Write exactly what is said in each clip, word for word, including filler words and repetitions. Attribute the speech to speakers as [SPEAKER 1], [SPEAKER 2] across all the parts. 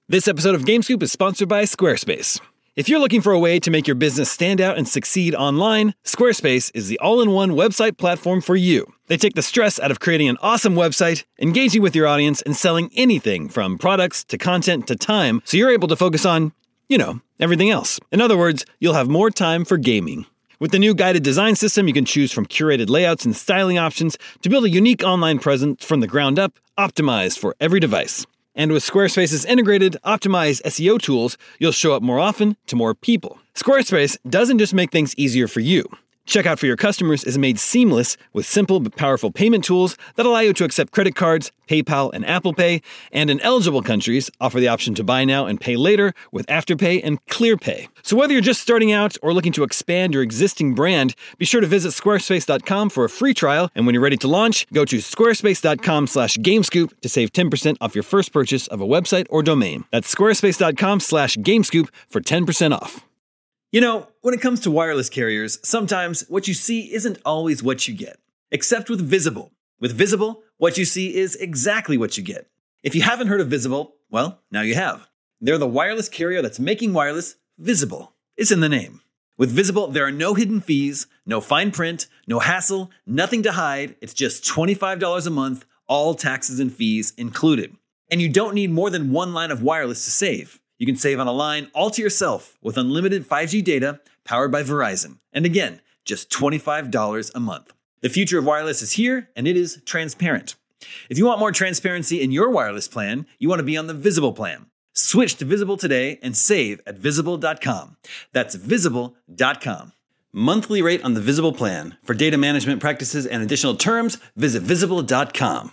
[SPEAKER 1] This episode of GameScoop is sponsored by Squarespace. If you're looking for a way to make your business stand out and succeed online, Squarespace is the all-in-one website platform for you. They take the stress out of creating an awesome website, engaging with your audience, and selling anything from products to content to time, so you're able to focus on, you know, everything else. In other words, you'll have more time for gaming. With the new guided design system, you can choose from curated layouts and styling options to build a unique online presence from the ground up, optimized for every device. And with Squarespace's integrated, optimized S E O tools, you'll show up more often to more people. Squarespace doesn't just make things easier for you. Checkout for your customers is made seamless with simple but powerful payment tools that allow you to accept credit cards, PayPal, and Apple Pay, and in eligible countries, offer the option to buy now and pay later with Afterpay and ClearPay. So whether you're just starting out or looking to expand your existing brand, be sure to visit squarespace dot com for a free trial, and when you're ready to launch, go to squarespace dot com slash gamescoop to save ten percent off your first purchase of a website or domain. That's squarespace dot com slash gamescoop for ten percent off. You know, when it comes to wireless carriers, sometimes what you see isn't always what you get. Except with Visible. With Visible, what you see is exactly what you get. If you haven't heard of Visible, well, now you have. They're the wireless carrier that's making wireless visible. It's in the name. With Visible, there are no hidden fees, no fine print, no hassle, nothing to hide. It's just twenty-five dollars a month, all taxes and fees included. And you don't need more than one line of wireless to save. You can save on a line all to yourself with unlimited five G data powered by Verizon. And again, just twenty-five dollars a month. The future of wireless is here, and it is transparent. If you want more transparency in your wireless plan, you want to be on the Visible plan. Switch to Visible today and save at visible dot com. That's visible dot com. Monthly rate on the Visible plan. For data management practices and additional terms, visit visible dot com.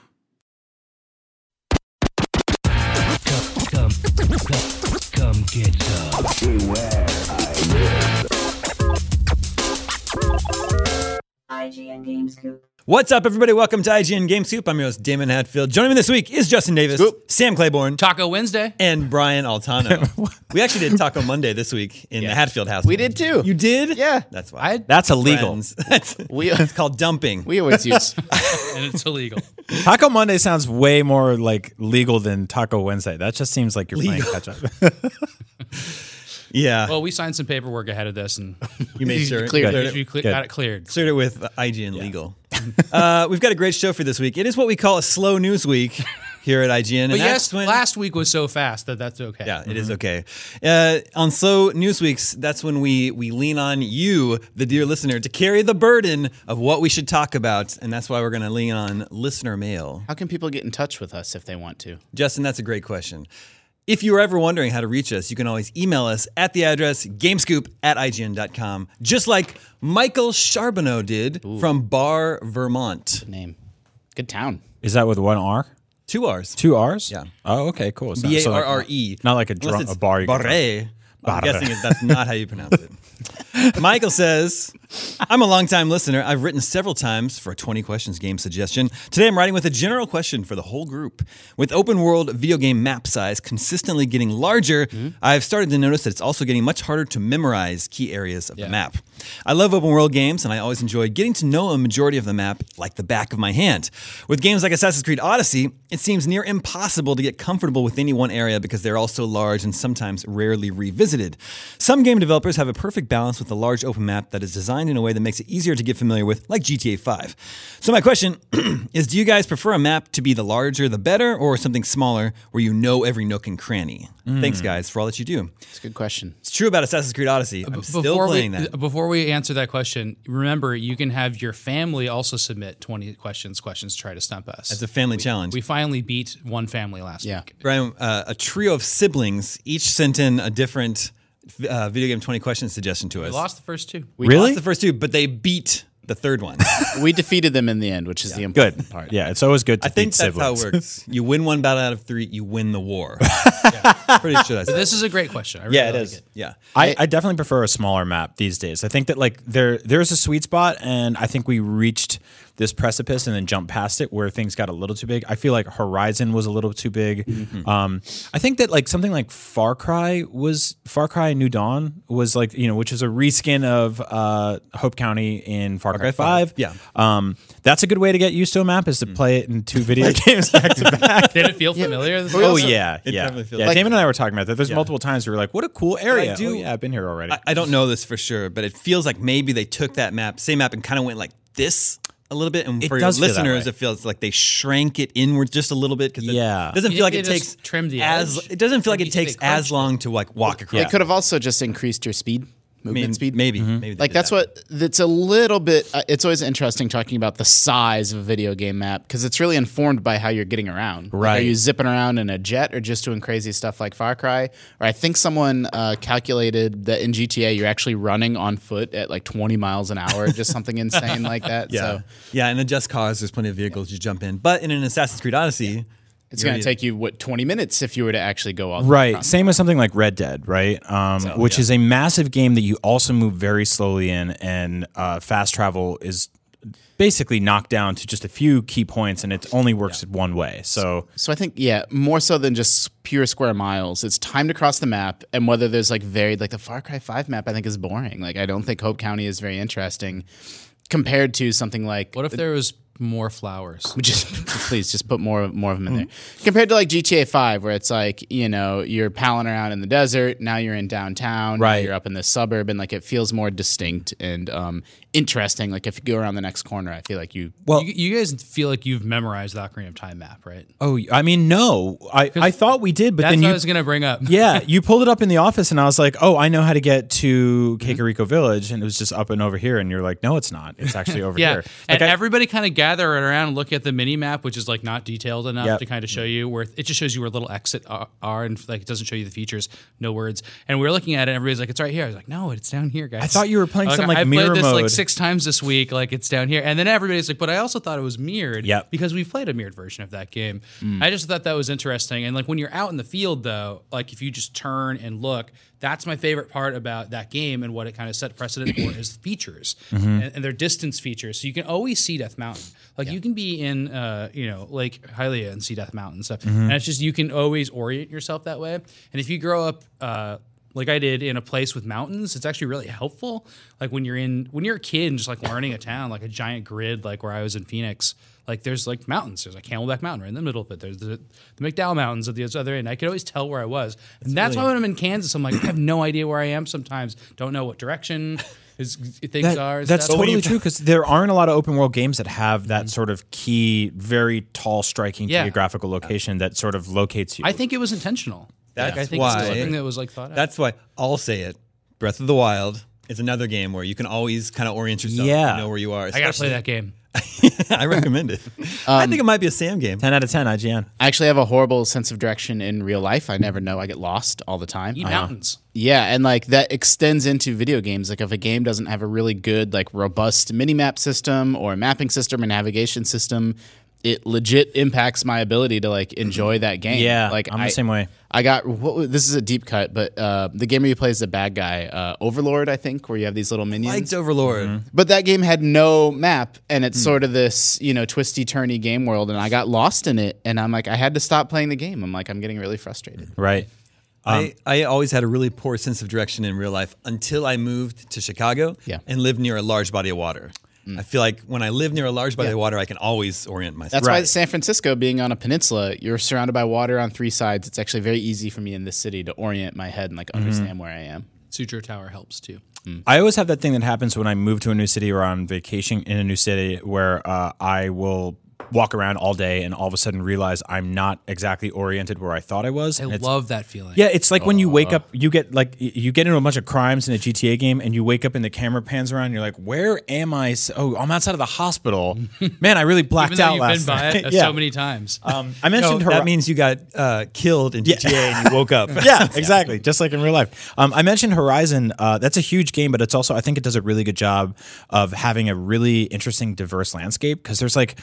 [SPEAKER 2] Come, come, come. Come get some. Beware, I live.
[SPEAKER 3] I G N GameScoop.
[SPEAKER 1] What's up, everybody? Welcome to I G N GameScoop. I'm your host, Damon Hatfield. Joining me this week is Justin Davis,
[SPEAKER 4] Scoop.
[SPEAKER 1] Sam Claiborne,
[SPEAKER 5] Taco Wednesday,
[SPEAKER 1] and Brian Altano. We actually did Taco Monday this week in
[SPEAKER 5] Yeah.
[SPEAKER 1] the Hatfield house.
[SPEAKER 4] We did too.
[SPEAKER 1] You did?
[SPEAKER 4] Yeah.
[SPEAKER 1] That's why.
[SPEAKER 5] I,
[SPEAKER 4] That's illegal.
[SPEAKER 1] That's,
[SPEAKER 4] We-
[SPEAKER 1] it's called dumping.
[SPEAKER 4] We always use
[SPEAKER 5] and it's illegal.
[SPEAKER 6] Taco Monday sounds way more like legal than Taco Wednesday. That just seems like you're
[SPEAKER 1] Legal.
[SPEAKER 6] playing catch up.
[SPEAKER 1] Yeah.
[SPEAKER 5] Well, we signed some paperwork ahead of this, and
[SPEAKER 1] You made sure.
[SPEAKER 4] cleared
[SPEAKER 1] cleared
[SPEAKER 5] we
[SPEAKER 1] it.
[SPEAKER 5] cle-
[SPEAKER 6] Good.
[SPEAKER 5] got it cleared.
[SPEAKER 1] Cleared it with I G N Legal. uh, we've got a great show for this week. It is what we call a slow news week here at I G N.
[SPEAKER 5] But
[SPEAKER 1] and
[SPEAKER 5] yes,
[SPEAKER 1] that's when,
[SPEAKER 5] last week was so fast that that's okay.
[SPEAKER 1] Yeah, it is okay. Uh, on slow news weeks, that's when we we lean on you, the dear listener, to carry the burden of what we should talk about, and that's why we're going to lean on listener mail.
[SPEAKER 4] How can people get in touch with us if they want to?
[SPEAKER 1] Justin, that's a great question. If you were ever wondering how to reach us, you can always email us at the address gamescoop at I G N dot com, just like Michael Charbonneau did
[SPEAKER 4] Ooh.
[SPEAKER 1] from Bar, Vermont.
[SPEAKER 4] Good name. Good town.
[SPEAKER 6] Is that with one R?
[SPEAKER 1] Two R's.
[SPEAKER 6] Two R's?
[SPEAKER 1] Yeah.
[SPEAKER 6] Oh, okay, cool. It's not-
[SPEAKER 1] B A
[SPEAKER 6] so like-
[SPEAKER 1] R R E.
[SPEAKER 6] Not like a,
[SPEAKER 1] Unless
[SPEAKER 6] drunk,
[SPEAKER 1] it's
[SPEAKER 6] a bar. You can
[SPEAKER 1] Barre. I'm
[SPEAKER 6] Barre.
[SPEAKER 1] guessing that's not how you pronounce it. Michael says, I'm a longtime listener. I've written several times for a twenty questions game suggestion. Today I'm writing with a general question for the whole group. With open world video game map size consistently getting larger, mm-hmm. I've started to notice that it's also getting much harder to memorize key areas of
[SPEAKER 5] Yeah.
[SPEAKER 1] the map. I love open world games, and I always enjoy getting to know a majority of the map like the back of my hand. With games like Assassin's Creed Odyssey, it seems near impossible to get comfortable with any one area because they're all so large and sometimes rarely revisited. Some game developers have a perfect balance with a large open map that is designed in a way that makes it easier to get familiar with, like G T A five. So my question is, do you guys prefer a map to be the larger the better, or something smaller where you know every nook and cranny? Mm. Thanks, guys, for all that you do.
[SPEAKER 4] It's a good question.
[SPEAKER 1] It's true about Assassin's Creed Odyssey. I'm still
[SPEAKER 5] Before
[SPEAKER 1] playing
[SPEAKER 5] we,
[SPEAKER 1] that.
[SPEAKER 5] Before we answer that question, remember you can have your family also submit twenty questions, questions to try to stump us.
[SPEAKER 1] It's a family
[SPEAKER 5] we,
[SPEAKER 1] challenge.
[SPEAKER 5] We finally beat one family last
[SPEAKER 4] Yeah.
[SPEAKER 5] week.
[SPEAKER 1] Brian, uh, a trio of siblings each sent in a different uh, video game twenty question suggestion to
[SPEAKER 5] We
[SPEAKER 1] us.
[SPEAKER 5] lost the first two.
[SPEAKER 1] We
[SPEAKER 6] Really?
[SPEAKER 1] lost the first two, but they beat the third one.
[SPEAKER 4] We defeated them in the end, which is the important
[SPEAKER 6] Good.
[SPEAKER 4] part.
[SPEAKER 6] Yeah, it's always good to
[SPEAKER 1] I think
[SPEAKER 6] beat
[SPEAKER 1] that's
[SPEAKER 6] siblings.
[SPEAKER 1] how it works. You win one battle out of three, you win the war. yeah. Pretty sure that's
[SPEAKER 5] But this is a great question. I really
[SPEAKER 1] Yeah, it
[SPEAKER 5] like
[SPEAKER 1] is.
[SPEAKER 5] It.
[SPEAKER 1] Yeah.
[SPEAKER 6] I, I definitely prefer a smaller map these days. I think that like there there's a sweet spot, and I think we reached this precipice and then jump past it where things got a little too big. I feel like Horizon was a little too big. Mm-hmm. Um, I think that like something like Far Cry was Far Cry New Dawn was like, you know, which is a reskin of uh, Hope County in Far, Far Cry five.
[SPEAKER 1] five. Yeah.
[SPEAKER 6] Um, that's a good way to get used to a map is to play it in two video games back to back.
[SPEAKER 5] Did it feel familiar? This
[SPEAKER 6] Oh
[SPEAKER 5] also-
[SPEAKER 6] yeah,
[SPEAKER 1] It
[SPEAKER 6] yeah.
[SPEAKER 1] definitely feels
[SPEAKER 6] yeah
[SPEAKER 1] like-
[SPEAKER 6] Damon and I were talking about that. There's
[SPEAKER 1] Yeah.
[SPEAKER 6] multiple times we were like, "What a cool area!"
[SPEAKER 1] do-
[SPEAKER 6] oh, yeah, I've been here already.
[SPEAKER 1] I, I don't know this for sure, but it feels like maybe they took that map, same map, and kind of went like this a little bit. And
[SPEAKER 6] It
[SPEAKER 1] for your
[SPEAKER 6] does feel that
[SPEAKER 1] listeners,
[SPEAKER 6] way.
[SPEAKER 1] it feels like they shrank it inward just a little bit because
[SPEAKER 6] Yeah.
[SPEAKER 1] it doesn't
[SPEAKER 5] You
[SPEAKER 1] feel like
[SPEAKER 5] think
[SPEAKER 1] it
[SPEAKER 5] they
[SPEAKER 1] takes
[SPEAKER 5] just trimmed the
[SPEAKER 1] as
[SPEAKER 5] edge?
[SPEAKER 1] it doesn't feel like
[SPEAKER 5] Or
[SPEAKER 1] it
[SPEAKER 5] do you think
[SPEAKER 1] takes
[SPEAKER 5] they
[SPEAKER 1] as
[SPEAKER 5] crunched
[SPEAKER 1] long to like walk across.
[SPEAKER 4] They could have also just increased your speed, movement
[SPEAKER 1] maybe,
[SPEAKER 4] speed.
[SPEAKER 1] maybe, maybe they
[SPEAKER 4] Like
[SPEAKER 1] did
[SPEAKER 4] that's
[SPEAKER 1] that.
[SPEAKER 4] what that's a little bit. Uh, it's always interesting talking about the size of a video game map because it's really informed by how you're getting around. Like,
[SPEAKER 6] Right.
[SPEAKER 4] are you zipping around in a jet or just doing crazy stuff like Far Cry? Or I think someone uh, calculated that in G T A you're actually running on foot at like twenty miles an hour, just something insane like that.
[SPEAKER 1] Yeah,
[SPEAKER 4] So
[SPEAKER 1] yeah. In the Just Cause, there's plenty of vehicles you jump in, but in an Assassin's Creed Odyssey,
[SPEAKER 4] it's going to take you what twenty minutes if you were to actually go all the way
[SPEAKER 6] Right.
[SPEAKER 4] across.
[SPEAKER 6] Same with something like Red Dead, right? Um, which is a massive game that you also move very slowly in, and uh, fast travel is basically knocked down to just a few key points, and it only works one way. So
[SPEAKER 4] So I think, yeah, more so than just pure square miles, it's time to cross the map, and whether there's like varied, like the Far Cry five map, I think is boring. Like I don't think Hope County is very interesting compared to something like
[SPEAKER 5] What if there was more flowers?
[SPEAKER 4] just please just put more more of them in there compared to like G T A five, where it's like, you know, you're palling around in the desert, now you're in downtown, now
[SPEAKER 6] Right.
[SPEAKER 4] you're up in the suburb, and like it feels more distinct and um interesting. Like if you go around the next corner, I feel like you
[SPEAKER 6] well,
[SPEAKER 5] you, you guys feel like you've memorized the Ocarina of Time map, right?
[SPEAKER 6] oh, I mean, no, I, I thought we did, but
[SPEAKER 5] That's
[SPEAKER 6] then
[SPEAKER 5] what
[SPEAKER 6] you
[SPEAKER 5] I was going to bring up.
[SPEAKER 6] yeah, you pulled it up in the office, and I was like, "Oh, I know how to get to Kakariko Village," and it was just up and over here. And you're like, "No, it's not. It's actually over
[SPEAKER 5] Yeah,
[SPEAKER 6] here."
[SPEAKER 5] and
[SPEAKER 6] Like, I-
[SPEAKER 5] everybody kind of gather around and look at the mini map, which is like not detailed enough
[SPEAKER 6] Yep.
[SPEAKER 5] to kind of show you where it just shows you where little exit are, are and like it doesn't show you the features, no words. And we're looking at it, and everybody's like, "It's right here." I was like, "No, it's down here, guys."
[SPEAKER 6] I thought you were playing some, like,
[SPEAKER 5] I
[SPEAKER 6] mirror
[SPEAKER 5] played this like
[SPEAKER 6] mode.
[SPEAKER 5] six times this week. Like it's down here, and then everybody's like, "But I also thought it was mirrored."
[SPEAKER 6] Yep.
[SPEAKER 5] because we played a mirrored version of that game.
[SPEAKER 6] Mm.
[SPEAKER 5] I just thought that was interesting. And like when you're out in the field, though, like if you just turn and look. That's my favorite part about that game and what it kind of set precedent for is features
[SPEAKER 6] Mm-hmm.
[SPEAKER 5] and, and their distance features. So you can always see Death Mountain. Like you can be in, uh, you know, Lake Hylia and see Death Mountain and stuff.
[SPEAKER 6] Mm-hmm.
[SPEAKER 5] And it's just you can always orient yourself that way. And if you grow up uh, like I did in a place with mountains, it's actually really helpful. Like when you're in when you're a kid and just like learning a town, like a giant grid, like where I was in Phoenix. Like there's like mountains. There's like Camelback Mountain right in the middle of it. There's the, the McDowell Mountains at the other end. I could always tell where I was. And that's why when I'm in Kansas, I'm like, I have no idea where I am sometimes. Don't know what direction is, things
[SPEAKER 6] That-
[SPEAKER 5] are. and
[SPEAKER 6] that's
[SPEAKER 5] stuff.
[SPEAKER 6] totally true because there aren't a lot of open world games that have that sort of key, very tall, striking
[SPEAKER 5] Yeah.
[SPEAKER 6] geographical location that sort of locates you.
[SPEAKER 5] I think it was intentional.
[SPEAKER 1] That's
[SPEAKER 5] like, I think
[SPEAKER 1] why-
[SPEAKER 5] it's something that was like thought out.
[SPEAKER 1] That's why I'll say it. Breath of the Wild is another game where you can always kind of orient yourself.
[SPEAKER 6] Yeah.
[SPEAKER 1] and know where you are.
[SPEAKER 5] I gotta play
[SPEAKER 1] especially-
[SPEAKER 5] that game.
[SPEAKER 1] I recommend it. I think it might be a Sam game.
[SPEAKER 6] ten out of ten, I G N.
[SPEAKER 4] I actually have a horrible sense of direction in real life. I never know. I get lost all the time.
[SPEAKER 5] Eat mountains.
[SPEAKER 4] Yeah, and like that extends into video games. Like if a game doesn't have a really good, like robust mini map system or mapping system or navigation system, it legit impacts my ability to like enjoy that game.
[SPEAKER 6] Yeah,
[SPEAKER 4] like
[SPEAKER 6] I'm the
[SPEAKER 4] I-
[SPEAKER 6] same way.
[SPEAKER 4] I got what was, this is a deep cut, but uh, the game where you play as the bad guy, uh, Overlord, I think, where you have these little minions.
[SPEAKER 1] Liked Overlord.
[SPEAKER 4] But that game had no map, and it's sort of this, you know, twisty, turny game world, and I got lost in it, and I'm like, I had to stop playing the game. I'm like, I'm getting really frustrated.
[SPEAKER 6] Right.
[SPEAKER 1] I, I always had a really poor sense of direction in real life until I moved to Chicago
[SPEAKER 4] Yeah.
[SPEAKER 1] and lived near a large body of water. I feel like when I live near a large body of water, I can always orient myself.
[SPEAKER 4] That's why
[SPEAKER 6] Right.
[SPEAKER 4] San Francisco, being on a peninsula, you're surrounded by water on three sides. It's actually very easy for me in this city to orient my head and like understand where I am.
[SPEAKER 5] Sutro Tower helps too.
[SPEAKER 6] I always have that thing that happens when I move to a new city or on vacation in a new city where uh, I will walk around all day and all of a sudden realize I'm not exactly oriented where I thought I was.
[SPEAKER 5] I
[SPEAKER 6] And it's-
[SPEAKER 5] love that feeling.
[SPEAKER 6] Yeah, it's like when you wake up, you get like y- you get into a bunch of crimes in a G T A game, and you wake up and the camera pans around. And you're like, "Where am I? S- Oh, I'm outside of the hospital." Man, I really blacked
[SPEAKER 5] Even though
[SPEAKER 6] out
[SPEAKER 5] you've
[SPEAKER 6] last
[SPEAKER 5] been by
[SPEAKER 6] night.
[SPEAKER 5] it
[SPEAKER 6] yeah.
[SPEAKER 5] so many times.
[SPEAKER 6] Um, I
[SPEAKER 1] No,
[SPEAKER 6] mentioned
[SPEAKER 1] that
[SPEAKER 6] Hori-
[SPEAKER 1] means you got uh, killed in G T A and you woke up.
[SPEAKER 6] yeah, exactly. Just like in real life. Um, I mentioned Horizon. Uh, that's a huge game, but it's also I think it does a really good job of having a really interesting, diverse landscape because there's like there's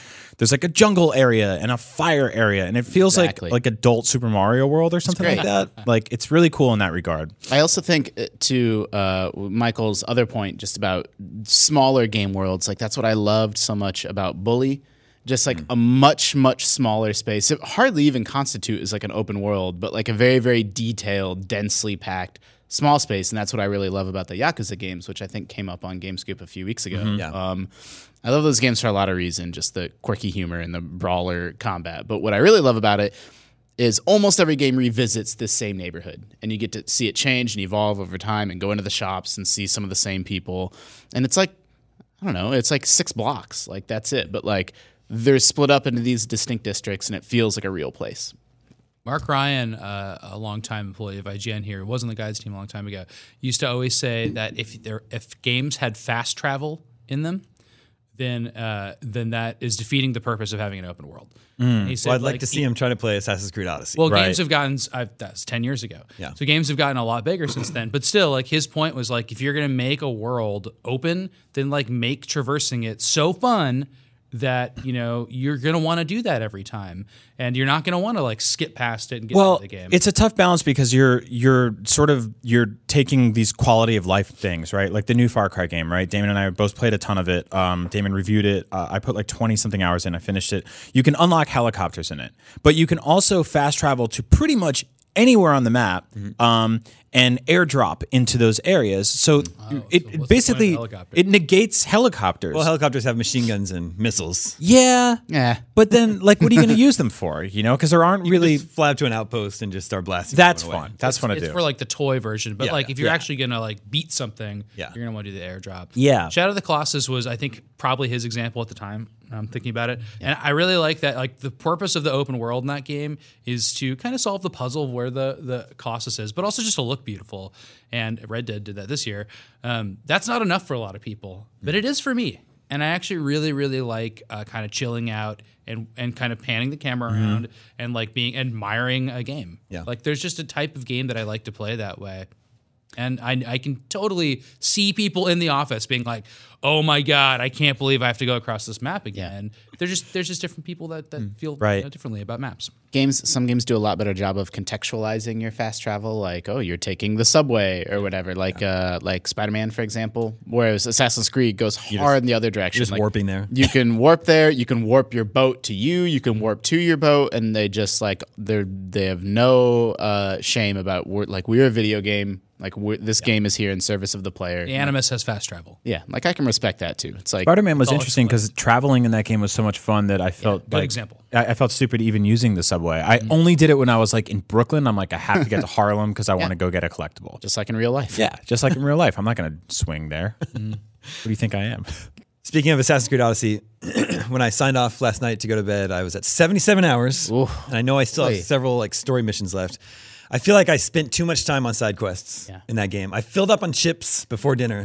[SPEAKER 6] there's like a jungle area and a fire area, and it feels
[SPEAKER 4] Exactly.
[SPEAKER 6] like like adult Super Mario World or something like
[SPEAKER 4] great.
[SPEAKER 6] that. Like it's really cool in that regard.
[SPEAKER 4] I also think uh, to uh, Michael's other point, just about smaller game worlds, like that's what I loved so much about Bully. Just like a much, much smaller space. It hardly even constitute as like an open world, but like a very, very detailed, densely packed small space. And that's what I really love about the Yakuza games, which I think came up on GameScoop a few weeks ago.
[SPEAKER 1] Yeah.
[SPEAKER 4] Um, I love those games for a lot of reasons, just the quirky humor and the brawler combat. But what I really love about it is almost every game revisits this same neighborhood, and you get to see it change and evolve over time and go into the shops and see some of the same people. And it's like, I don't know, it's like six blocks. Like that's it. But like they're split up into these distinct districts, and it feels like a real place.
[SPEAKER 5] Mark Ryan, uh, a longtime employee of I G N here, was on the guides team a long time ago, used to always say that if there if games had fast travel in them, then uh, then that is defeating the purpose of having an open world.
[SPEAKER 6] Mm.
[SPEAKER 5] He said,
[SPEAKER 1] Well, I'd like,
[SPEAKER 5] like,
[SPEAKER 1] to see him try to play Assassin's Creed Odyssey.
[SPEAKER 5] Well,
[SPEAKER 6] Right.
[SPEAKER 5] games have gotten uh, that's ten years ago.
[SPEAKER 1] Yeah.
[SPEAKER 5] So games have gotten a lot bigger since then. But still, like his point was like, if you're gonna make a world open, then like make traversing it so fun that you know you're gonna want to do that every time, and you're not gonna want to like skip past it and get
[SPEAKER 6] Well,
[SPEAKER 5] into the game.
[SPEAKER 6] it's a tough balance because you're you're sort of you're taking these quality of life things, right? Like the new Far Cry game, right? Damon and I both played a ton of it. Um, Damon reviewed it. Uh, I put like twenty something hours in. I finished it. You can unlock helicopters in it, but you can also fast travel to pretty much anywhere on the map. Um, and airdrop into those areas. So it,
[SPEAKER 5] so what's
[SPEAKER 6] it
[SPEAKER 5] the point
[SPEAKER 6] basically
[SPEAKER 5] of helicopter?
[SPEAKER 6] it negates helicopters.
[SPEAKER 1] Well, helicopters have machine guns and missiles.
[SPEAKER 6] yeah,
[SPEAKER 4] Yeah.
[SPEAKER 6] but then like, what are you going to use them for? You know, because there aren't really.
[SPEAKER 1] Just fly up to an outpost and just start blasting.
[SPEAKER 6] That's
[SPEAKER 1] everyone away.
[SPEAKER 6] fun. That's fun to
[SPEAKER 5] it's
[SPEAKER 6] do.
[SPEAKER 5] for like the toy version, but
[SPEAKER 1] Yeah,
[SPEAKER 5] like if you're
[SPEAKER 1] yeah.
[SPEAKER 5] actually gonna like beat something,
[SPEAKER 1] Yeah.
[SPEAKER 5] you're gonna want to do the airdrop.
[SPEAKER 6] Yeah.
[SPEAKER 5] Shadow of the Colossus was, I think, probably his example at the time. I'm thinking about it, and I really like that. Like the purpose of the open world in that game is to kind of solve the puzzle of where the the Colossus is, but also just to look beautiful. And Red Dead did that this year. Um, that's not enough for a lot of people, but it is for me. And I actually really, really like uh, kind of chilling out and and kind of panning the camera around and like being admiring a game.
[SPEAKER 1] Yeah.
[SPEAKER 5] Like there's just a type of game that I like to play that way. And I, I can totally see people in the office being like, "Oh my god, I can't believe I have to go across this map again." There's just there's just different people that, that feel
[SPEAKER 6] Right.
[SPEAKER 5] you know, differently about maps.
[SPEAKER 4] Games, some games do a lot better job of contextualizing your fast travel, like, oh, you're taking the subway or whatever, like uh, like Spider-Man, for example, whereas Assassin's Creed goes hard in the other direction.
[SPEAKER 1] Just
[SPEAKER 4] like,
[SPEAKER 1] warping there.
[SPEAKER 4] You can warp there, you can warp your boat to you, you can warp to your boat, and they just like they're they have no uh, shame about we're, like we're a video game, like we're, this game is here in service of the player.
[SPEAKER 5] The Animus has fast travel.
[SPEAKER 4] Yeah, like I can respect that too. It's like
[SPEAKER 6] Spider-Man was
[SPEAKER 5] all
[SPEAKER 6] interesting because traveling in that game was so much fun that I felt
[SPEAKER 5] good
[SPEAKER 6] like
[SPEAKER 5] example.
[SPEAKER 6] I, I felt stupid even using the subway. I only did it when I was like in Brooklyn. I'm like, I have to get to Harlem because I want to go get a collectible.
[SPEAKER 4] just like in real life.
[SPEAKER 6] Yeah, just like in real life. I'm not going to swing there. What do you think I am?
[SPEAKER 1] Speaking of Assassin's Creed Odyssey, when I signed off last night to go to bed, I was at seventy-seven hours,
[SPEAKER 4] Oof.
[SPEAKER 1] and I know I still have
[SPEAKER 4] Oy.
[SPEAKER 1] several like story missions left. I feel like I spent too much time on side quests
[SPEAKER 4] Yeah.
[SPEAKER 1] in that game. I filled up on chips before dinner,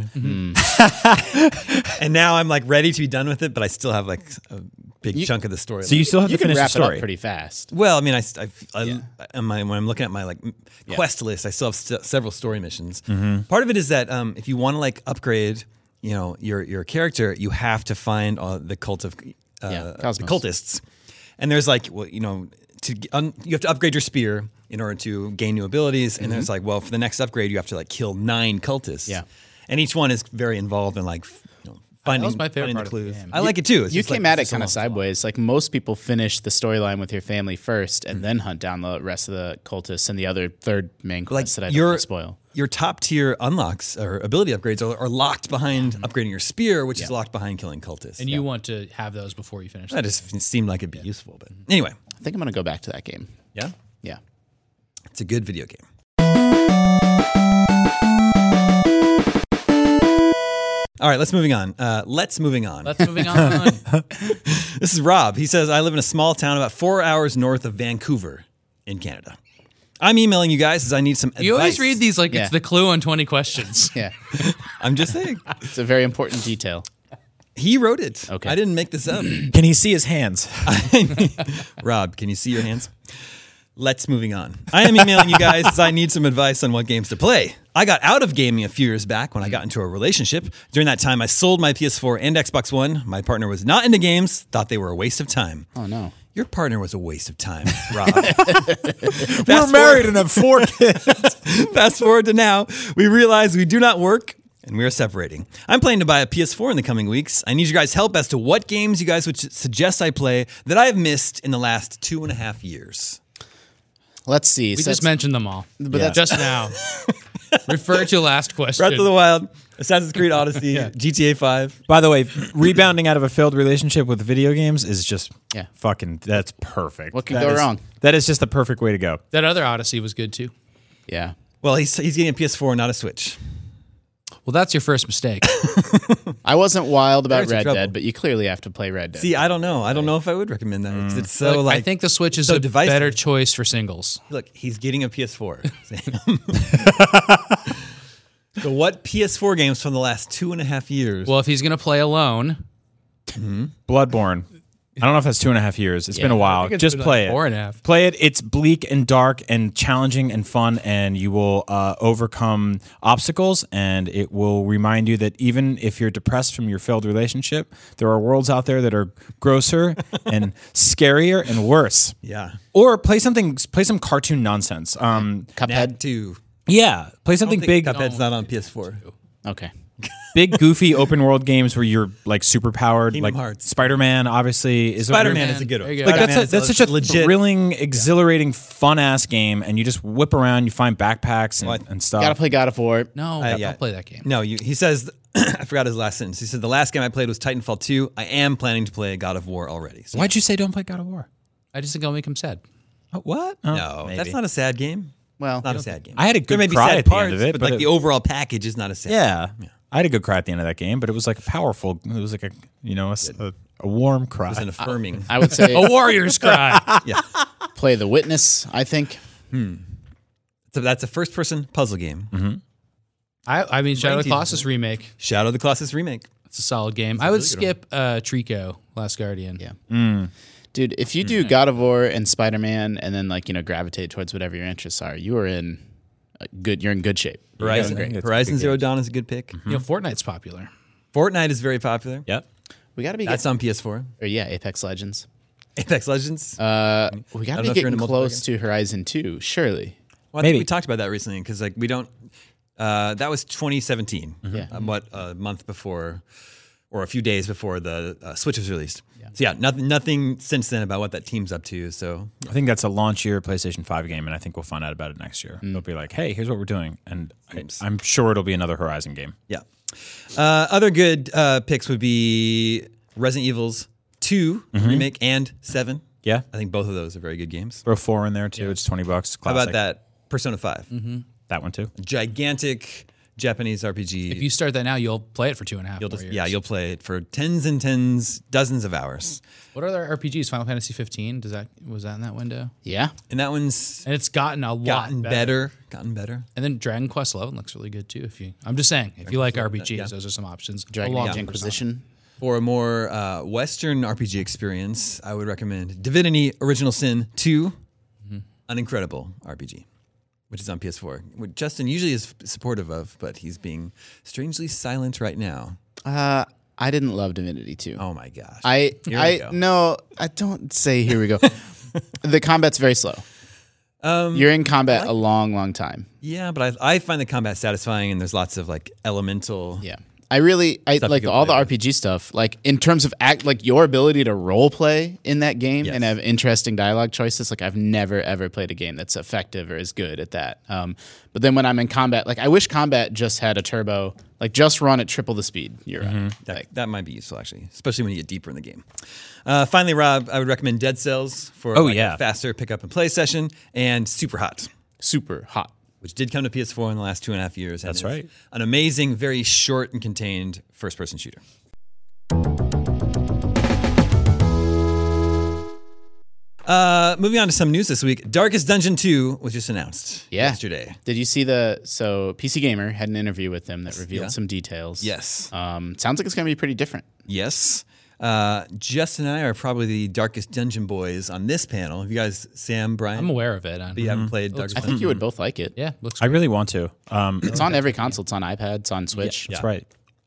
[SPEAKER 4] Mm-hmm.
[SPEAKER 1] and now I'm like ready to be done with it, but I still have like a big
[SPEAKER 4] You-
[SPEAKER 1] chunk of the story.
[SPEAKER 6] So you
[SPEAKER 1] left.
[SPEAKER 6] still have
[SPEAKER 4] You
[SPEAKER 6] to
[SPEAKER 4] can
[SPEAKER 6] finish
[SPEAKER 4] wrap
[SPEAKER 6] the
[SPEAKER 4] it
[SPEAKER 6] story.
[SPEAKER 4] up pretty fast.
[SPEAKER 1] Well, I mean, I, I, I,
[SPEAKER 4] Yeah.
[SPEAKER 1] on my, when I'm looking at my like m-
[SPEAKER 4] Yeah.
[SPEAKER 1] quest list, I still have st- several story missions.
[SPEAKER 6] Mm-hmm.
[SPEAKER 1] Part of it is that um, if you want to like upgrade, you know, your your character, you have to find uh, the cult of uh,
[SPEAKER 4] Yeah,
[SPEAKER 1] the
[SPEAKER 4] Cosmos.
[SPEAKER 1] cultists, and there's like, well, you know, to g- un- you have to upgrade your spear in order to gain new abilities, and then it's like, well, for the next upgrade, you have to like kill nine cultists.
[SPEAKER 4] Mm-hmm. Yeah.
[SPEAKER 1] and each one is very involved in like f- you know, finding,
[SPEAKER 5] my favorite
[SPEAKER 1] finding
[SPEAKER 5] part
[SPEAKER 1] the
[SPEAKER 5] of the
[SPEAKER 1] clues.
[SPEAKER 5] game.
[SPEAKER 1] I like it too. It's
[SPEAKER 4] You
[SPEAKER 1] just
[SPEAKER 4] came
[SPEAKER 1] like,
[SPEAKER 4] at it
[SPEAKER 1] it's so
[SPEAKER 4] kind of
[SPEAKER 1] long.
[SPEAKER 4] sideways. Like most people finish the storyline with your family first and then hunt down the rest of the cultists and the other third main
[SPEAKER 1] Like
[SPEAKER 4] quests that I don't
[SPEAKER 1] your
[SPEAKER 4] want to spoil.
[SPEAKER 1] your top tier unlocks or ability upgrades are, are locked behind upgrading your spear, which is
[SPEAKER 4] Yeah.
[SPEAKER 1] locked behind killing cultists.
[SPEAKER 5] And you want to have those before you finish.
[SPEAKER 1] that just seemed like it'd be useful, but anyway,
[SPEAKER 4] I think I'm going to go back to that game.
[SPEAKER 1] yeah,
[SPEAKER 4] Yeah.
[SPEAKER 1] it's a good video game. All right, let's moving on. Uh, let's moving on.
[SPEAKER 5] Let's moving on.
[SPEAKER 1] This is Rob. He says, I live in a small town about four hours north of Vancouver in Canada. I'm emailing you guys as I need some advice.
[SPEAKER 5] You always read these like
[SPEAKER 4] Yeah.
[SPEAKER 5] it's the clue on twenty questions.
[SPEAKER 4] Yeah.
[SPEAKER 1] I'm just saying.
[SPEAKER 4] It's a very important detail.
[SPEAKER 1] He wrote it.
[SPEAKER 4] Okay.
[SPEAKER 1] I didn't make this up.
[SPEAKER 6] Can he see his hands?
[SPEAKER 1] Rob, can you see your hands? Let's moving on. I am emailing you guys as I need some advice on what games to play. I got out of gaming a few years back when I got into a relationship. During that time, I sold my P S four and Xbox One. My partner was not into games, thought they were a waste of time.
[SPEAKER 4] Oh, no.
[SPEAKER 1] Your partner was a waste of time, Rob.
[SPEAKER 6] We're married and have four kids.
[SPEAKER 1] Fast forward to now, we realize we do not work and we are separating. I'm planning to buy a P S four in the coming weeks. I need your guys' help as to what games you guys would suggest I play that I have missed in the last two and a half years.
[SPEAKER 4] Let's see.
[SPEAKER 5] We
[SPEAKER 4] so
[SPEAKER 5] just
[SPEAKER 4] that's-
[SPEAKER 5] mentioned them all.
[SPEAKER 4] But
[SPEAKER 6] Yeah.
[SPEAKER 4] that's
[SPEAKER 5] Just now. Refer to last question.
[SPEAKER 1] Breath of the Wild, Assassin's Creed Odyssey, G T A five.
[SPEAKER 6] By the way, rebounding out of a failed relationship with video games is just
[SPEAKER 4] Yeah.
[SPEAKER 6] fucking, that's perfect.
[SPEAKER 4] What could
[SPEAKER 6] That
[SPEAKER 4] go
[SPEAKER 6] is-
[SPEAKER 4] wrong?
[SPEAKER 6] That is just the perfect way to go.
[SPEAKER 5] That other Odyssey was good too.
[SPEAKER 4] Yeah.
[SPEAKER 1] Well, he's, he's getting a P S four, not a Switch.
[SPEAKER 5] Well, that's your first mistake.
[SPEAKER 4] I wasn't wild about
[SPEAKER 1] There's your
[SPEAKER 4] Red
[SPEAKER 1] trouble.
[SPEAKER 4] Dead, but you clearly have to play Red Dead.
[SPEAKER 1] See, I don't know. I don't know if I would recommend that. It's, it's so
[SPEAKER 5] Look,
[SPEAKER 1] like
[SPEAKER 5] I think the Switch is
[SPEAKER 1] so
[SPEAKER 5] a
[SPEAKER 1] divisive.
[SPEAKER 5] better choice for singles.
[SPEAKER 1] Look, he's getting a P S four. So what P S four games from the last two and a half years?
[SPEAKER 5] Well, if he's going to play alone,
[SPEAKER 6] Bloodborne. I don't know if that's two and a half years. It's been a while.
[SPEAKER 5] it's
[SPEAKER 6] Just
[SPEAKER 5] been
[SPEAKER 6] play
[SPEAKER 5] like
[SPEAKER 6] it.
[SPEAKER 5] four and a half.
[SPEAKER 6] Play it. It's bleak and dark and challenging and fun, and you will uh, overcome obstacles. And it will remind you that even if you're depressed from your failed relationship, there are worlds out there that are grosser and scarier and worse.
[SPEAKER 1] yeah.
[SPEAKER 6] Or play something. Play some cartoon nonsense. Um,
[SPEAKER 4] Cuphead.
[SPEAKER 1] Nat two.
[SPEAKER 6] yeah, play something big.
[SPEAKER 1] Cuphead's not on P S four.
[SPEAKER 4] Okay.
[SPEAKER 6] Big goofy open world games where you're like super powered,
[SPEAKER 1] Kingdom
[SPEAKER 6] like
[SPEAKER 1] Hearts.
[SPEAKER 6] Spider-Man obviously is
[SPEAKER 1] Spider-Man
[SPEAKER 5] Man,
[SPEAKER 1] is a good one.
[SPEAKER 5] there you go.
[SPEAKER 6] like
[SPEAKER 1] Spider-Man
[SPEAKER 6] that's a,
[SPEAKER 1] is
[SPEAKER 6] that's such a
[SPEAKER 1] legit.
[SPEAKER 6] thrilling, exhilarating, fun ass game, and you just whip around, you find backpacks and,
[SPEAKER 1] What?
[SPEAKER 6] and stuff.
[SPEAKER 4] Gotta play God of War.
[SPEAKER 5] no,
[SPEAKER 1] Uh,
[SPEAKER 5] don't
[SPEAKER 1] yeah.
[SPEAKER 5] play that game.
[SPEAKER 1] No, you, he says, I forgot his last sentence. He said, the last game I played was Titanfall two. I am planning to play God of War already. So,
[SPEAKER 6] Why'd you say don't play God of War?
[SPEAKER 5] I just think I'll make him sad.
[SPEAKER 6] Oh, what?
[SPEAKER 1] no,
[SPEAKER 6] maybe.
[SPEAKER 1] that's not a sad game.
[SPEAKER 4] Well,
[SPEAKER 1] Not a sad game.
[SPEAKER 6] I had a good
[SPEAKER 1] there may be
[SPEAKER 6] cry
[SPEAKER 1] sad
[SPEAKER 6] at the
[SPEAKER 1] parts,
[SPEAKER 6] end of it,
[SPEAKER 1] but,
[SPEAKER 6] but
[SPEAKER 1] like
[SPEAKER 6] it-
[SPEAKER 1] the overall package is not a sad
[SPEAKER 6] Yeah.
[SPEAKER 1] game.
[SPEAKER 6] I had a good cry at the end of that game, but it was like a powerful. It was like a you know a, s- a- a warm cry.
[SPEAKER 1] It was an affirming.
[SPEAKER 4] I would say
[SPEAKER 5] A warrior's cry.
[SPEAKER 1] yeah.
[SPEAKER 4] play The Witness, I think.
[SPEAKER 1] So that's a first person puzzle game.
[SPEAKER 5] I, I mean, Shadow of the
[SPEAKER 1] Brain
[SPEAKER 5] Colossus remake.
[SPEAKER 1] Shadow of the Colossus remake.
[SPEAKER 5] It's a solid game. I would skip uh, Trico, Last Guardian.
[SPEAKER 4] Yeah. Dude, if you do God of War and Spider-Man and then like, you know, gravitate towards whatever your interests are, you are in uh, good you're in good shape. You're
[SPEAKER 1] Horizon,
[SPEAKER 4] doing great.
[SPEAKER 1] Horizon Zero Dawn is a good pick.
[SPEAKER 5] You know, Fortnite's popular.
[SPEAKER 1] Fortnite is very popular.
[SPEAKER 6] Yep.
[SPEAKER 4] We got to be
[SPEAKER 1] That's
[SPEAKER 4] get,
[SPEAKER 1] on P S four.
[SPEAKER 4] or yeah, Apex Legends.
[SPEAKER 1] Apex Legends.
[SPEAKER 4] Uh, we got
[SPEAKER 1] I don't
[SPEAKER 4] to be
[SPEAKER 1] know if you're
[SPEAKER 4] getting
[SPEAKER 1] into multiplayer
[SPEAKER 4] close to Horizon two, surely.
[SPEAKER 1] Well, I
[SPEAKER 6] Maybe.
[SPEAKER 1] think we talked about that recently because like we don't. Uh, that was twenty seventeen.
[SPEAKER 4] Yeah.
[SPEAKER 1] Um, what a month before, or a few days before the uh, Switch was released. So yeah, nothing, nothing since then about what that team's up to. So
[SPEAKER 6] I think that's a launch year PlayStation five game, and I think we'll find out about it next year. They'll be like, "Hey, here's what we're doing," and I, I'm sure it'll be another Horizon game.
[SPEAKER 1] yeah. Uh, other good uh, picks would be Resident Evil's two remake and seven.
[SPEAKER 6] Yeah,
[SPEAKER 1] I think both of those are very good games.
[SPEAKER 6] throw four in there too. It's twenty bucks.
[SPEAKER 1] How
[SPEAKER 6] Classic.
[SPEAKER 1] about that Persona five?
[SPEAKER 6] That one too.
[SPEAKER 1] Gigantic Japanese R P G.
[SPEAKER 5] If you start that now, you'll play it for two and a half
[SPEAKER 1] You'll
[SPEAKER 5] more
[SPEAKER 1] just,
[SPEAKER 5] years.
[SPEAKER 1] yeah, you'll play it for tens and tens, dozens of hours.
[SPEAKER 5] What other R P Gs? Final Fantasy fifteen? Does that was that in that window?
[SPEAKER 4] Yeah.
[SPEAKER 1] And that one's
[SPEAKER 5] And it's gotten a lot
[SPEAKER 1] gotten
[SPEAKER 5] better.
[SPEAKER 1] better. Gotten better.
[SPEAKER 5] And then Dragon Quest eleven looks really good too. If you, I'm just saying, if you like R P Gs,
[SPEAKER 1] yeah.
[SPEAKER 5] those are some options.
[SPEAKER 4] Dragon
[SPEAKER 5] along
[SPEAKER 4] Age
[SPEAKER 5] with
[SPEAKER 4] Inquisition.
[SPEAKER 1] For a more uh, Western R P G experience, I would recommend Divinity Original Sin two, an incredible R P G, which is on P S four. Which Justin usually is supportive of, but he's being strangely silent right now.
[SPEAKER 4] Uh, I didn't love Divinity two.
[SPEAKER 1] Oh my gosh.
[SPEAKER 4] I
[SPEAKER 1] Here we
[SPEAKER 4] I
[SPEAKER 1] go.
[SPEAKER 4] no, I don't say here we go. The combat's very slow.
[SPEAKER 1] Um,
[SPEAKER 4] You're in combat a long, long time.
[SPEAKER 1] yeah, but I, I find the combat satisfying, and there's lots of like elemental.
[SPEAKER 4] Yeah. I really I
[SPEAKER 1] Stuff you
[SPEAKER 4] like
[SPEAKER 1] can
[SPEAKER 4] all the
[SPEAKER 1] play
[SPEAKER 4] R
[SPEAKER 1] with.
[SPEAKER 4] P G stuff. Like in terms of act, like your ability to role play in that game
[SPEAKER 1] Yes.
[SPEAKER 4] and have interesting dialogue choices. Like I've never ever played a game that's effective or as good at that. Um, but then when I'm in combat, like I wish combat just had a turbo. Like just run at triple the speed you're at.
[SPEAKER 1] That,
[SPEAKER 4] Like,
[SPEAKER 1] that might be useful actually, especially when you get deeper in the game. Uh, finally, Rob, I would recommend Dead Cells for
[SPEAKER 6] Oh,
[SPEAKER 1] like,
[SPEAKER 6] yeah.
[SPEAKER 1] a faster pick up and play session, and Super Hot,
[SPEAKER 4] super hot.
[SPEAKER 1] which did come to P S four in the last two and a half years. and
[SPEAKER 6] That's
[SPEAKER 1] is
[SPEAKER 6] right.
[SPEAKER 1] An amazing, very short and contained first person shooter. Uh, moving on to some news this week. Darkest Dungeon two was just announced
[SPEAKER 4] Yeah.
[SPEAKER 1] yesterday.
[SPEAKER 4] Did you see the so P C Gamer had an interview with them that revealed
[SPEAKER 1] Yeah.
[SPEAKER 4] some details.
[SPEAKER 1] Yes.
[SPEAKER 4] Um, sounds like it's gonna be pretty different.
[SPEAKER 1] Yes. Uh, Justin and I are probably the Darkest Dungeon boys on this panel. Have you guys, Sam, Brian?
[SPEAKER 5] I'm aware of it. I,
[SPEAKER 1] But you haven't played Darkest
[SPEAKER 4] I
[SPEAKER 1] Dungeon?
[SPEAKER 4] think you would both like it.
[SPEAKER 5] yeah, looks.
[SPEAKER 6] I
[SPEAKER 5] Great.
[SPEAKER 6] really want to. Um,
[SPEAKER 4] It's on every console. It's on iPad. It's on Switch.
[SPEAKER 6] That's right.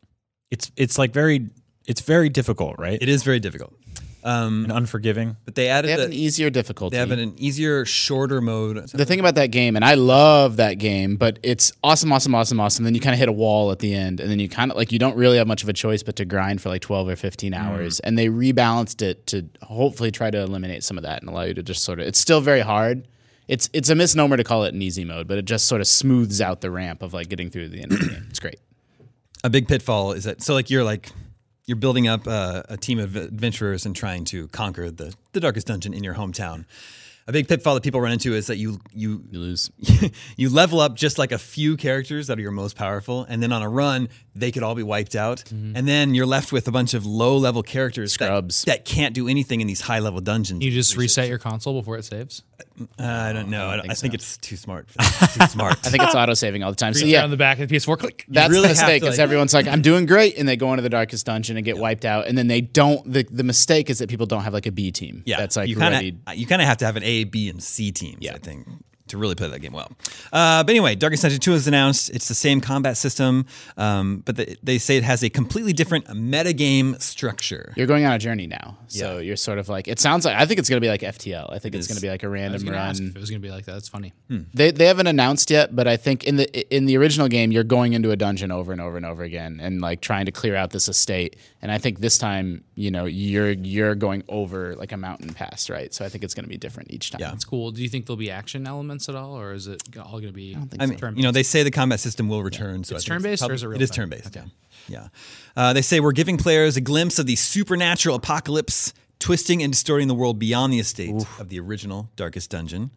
[SPEAKER 6] It's it's like very it's very difficult, right?
[SPEAKER 1] It is very difficult. Um,
[SPEAKER 6] and unforgiving.
[SPEAKER 1] but they added
[SPEAKER 4] They have
[SPEAKER 1] a-
[SPEAKER 4] an easier difficulty.
[SPEAKER 1] they have an, an easier, shorter mode.
[SPEAKER 4] the thing about that game, and I love that game, but it's awesome, awesome, awesome, awesome. Then you kind of hit a wall at the end, and then you kind of like you don't really have much of a choice but to grind for like twelve or fifteen hours. And they rebalanced it to hopefully try to eliminate some of that and allow you to just sort of. It's still very hard. It's it's a misnomer to call it an easy mode, but it just sort of smooths out the ramp of like getting through the end of the game. It's great.
[SPEAKER 1] A big pitfall is that so like you're like you're building up a, a team of adventurers and trying to conquer the the darkest dungeon in your hometown. A big pitfall that people run into is that you you
[SPEAKER 4] You lose.
[SPEAKER 1] you level up just like a few characters that are your most powerful, and then on a run they could all be wiped out, and then you're left with a bunch of low level characters
[SPEAKER 4] Scrubs.
[SPEAKER 1] that, that can't do anything in these high level dungeons.
[SPEAKER 5] You just reset your console before it saves.
[SPEAKER 1] Uh, I don't know. I, don't,
[SPEAKER 4] think
[SPEAKER 1] I think
[SPEAKER 4] so.
[SPEAKER 1] it's too smart. It's too smart.
[SPEAKER 4] I think it's auto saving all the time. So
[SPEAKER 5] Yeah,
[SPEAKER 4] yeah,
[SPEAKER 5] on the back of the P S four, click.
[SPEAKER 4] that's
[SPEAKER 1] really
[SPEAKER 4] the
[SPEAKER 1] have
[SPEAKER 4] mistake.
[SPEAKER 1] to,
[SPEAKER 4] Is
[SPEAKER 1] like-
[SPEAKER 4] everyone's like, I'm doing great, and they go into the darkest dungeon and get wiped out, and then they don't. The, the mistake is that people don't have like a B team.
[SPEAKER 1] Yeah,
[SPEAKER 4] that's like
[SPEAKER 1] you
[SPEAKER 4] ready.
[SPEAKER 1] kind of you kind of have to have an A, B, and C teams.
[SPEAKER 4] Yeah.
[SPEAKER 1] I think to really play that game well. Uh, but anyway, Darkest Dungeon two is announced. It's the same combat system, um, but the, they say it has a completely different metagame structure.
[SPEAKER 4] You're going on a journey now, so
[SPEAKER 1] Yeah.
[SPEAKER 4] you're sort of like. It sounds like I think it's going to be like F T L. I think it's
[SPEAKER 1] is.
[SPEAKER 4] going to be like a
[SPEAKER 5] I was
[SPEAKER 4] random
[SPEAKER 5] going to ask
[SPEAKER 4] run.
[SPEAKER 5] if it was going to be like that. That's funny.
[SPEAKER 4] They they haven't announced yet, but I think in the in the original game, you're going into a dungeon over and over and over again, and like trying to clear out this estate. And I think this time, you know, you're you're going over like a mountain pass, right? So I think it's going to be different each time.
[SPEAKER 1] Yeah.
[SPEAKER 5] That's cool. Do you think there'll be action elements at all, or is it all going to be?
[SPEAKER 1] I mean, you know, they say the combat system will return. So
[SPEAKER 5] It's
[SPEAKER 1] I think
[SPEAKER 5] turn-based or
[SPEAKER 1] probably-
[SPEAKER 5] is it real
[SPEAKER 1] It is
[SPEAKER 5] time?
[SPEAKER 1] turn-based. Yeah, yeah. Uh, they say we're giving players a glimpse of the supernatural apocalypse, twisting and distorting the world beyond the estate of the original Darkest Dungeon.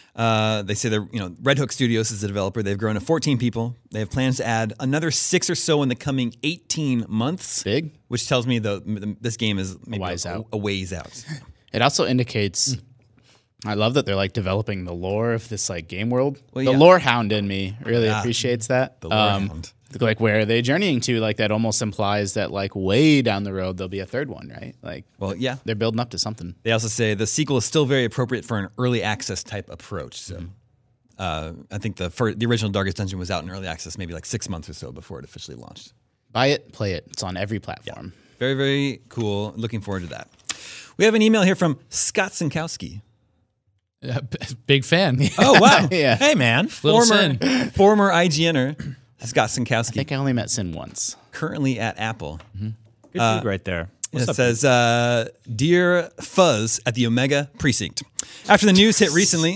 [SPEAKER 1] Uh, they say they're, you know, Red Hook Studios is the developer. They've grown to fourteen people. They have plans to add another six or so in the coming eighteen months.
[SPEAKER 4] Big.
[SPEAKER 1] Which tells me the, the this game is maybe
[SPEAKER 4] ways
[SPEAKER 1] a,
[SPEAKER 4] out.
[SPEAKER 1] a ways out.
[SPEAKER 4] It also indicates. I love that they're like developing the lore of this like game world.
[SPEAKER 1] Well,
[SPEAKER 4] the
[SPEAKER 1] yeah.
[SPEAKER 4] lore hound in me really
[SPEAKER 1] Yeah.
[SPEAKER 4] appreciates that.
[SPEAKER 1] The lore hound.
[SPEAKER 4] Like where are they journeying to? Like that almost implies that like way down the road there'll be a third one, right? Like
[SPEAKER 1] Well, yeah.
[SPEAKER 4] they're building up to something.
[SPEAKER 1] They also say the sequel is still very appropriate for an early access type approach. So, uh, I think the fir- the original Darkest Dungeon was out in early access maybe like six months or so before it officially launched.
[SPEAKER 4] Buy it, play it. It's on every platform.
[SPEAKER 1] Very, very cool. Looking forward to that. We have an email here from Scott Sinkowski.
[SPEAKER 5] Uh, b- big fan.
[SPEAKER 1] Oh, wow.
[SPEAKER 4] Yeah.
[SPEAKER 6] Hey man,
[SPEAKER 5] Little
[SPEAKER 1] former,
[SPEAKER 5] Sin.
[SPEAKER 1] former IGNer Scott Sinkowski,
[SPEAKER 4] I think I only met Sin once.
[SPEAKER 1] currently at Apple.
[SPEAKER 6] good dude right there. What's
[SPEAKER 1] it
[SPEAKER 6] up,
[SPEAKER 1] says, uh, Dear Fuzz at the Omega Precinct. After the news hit recently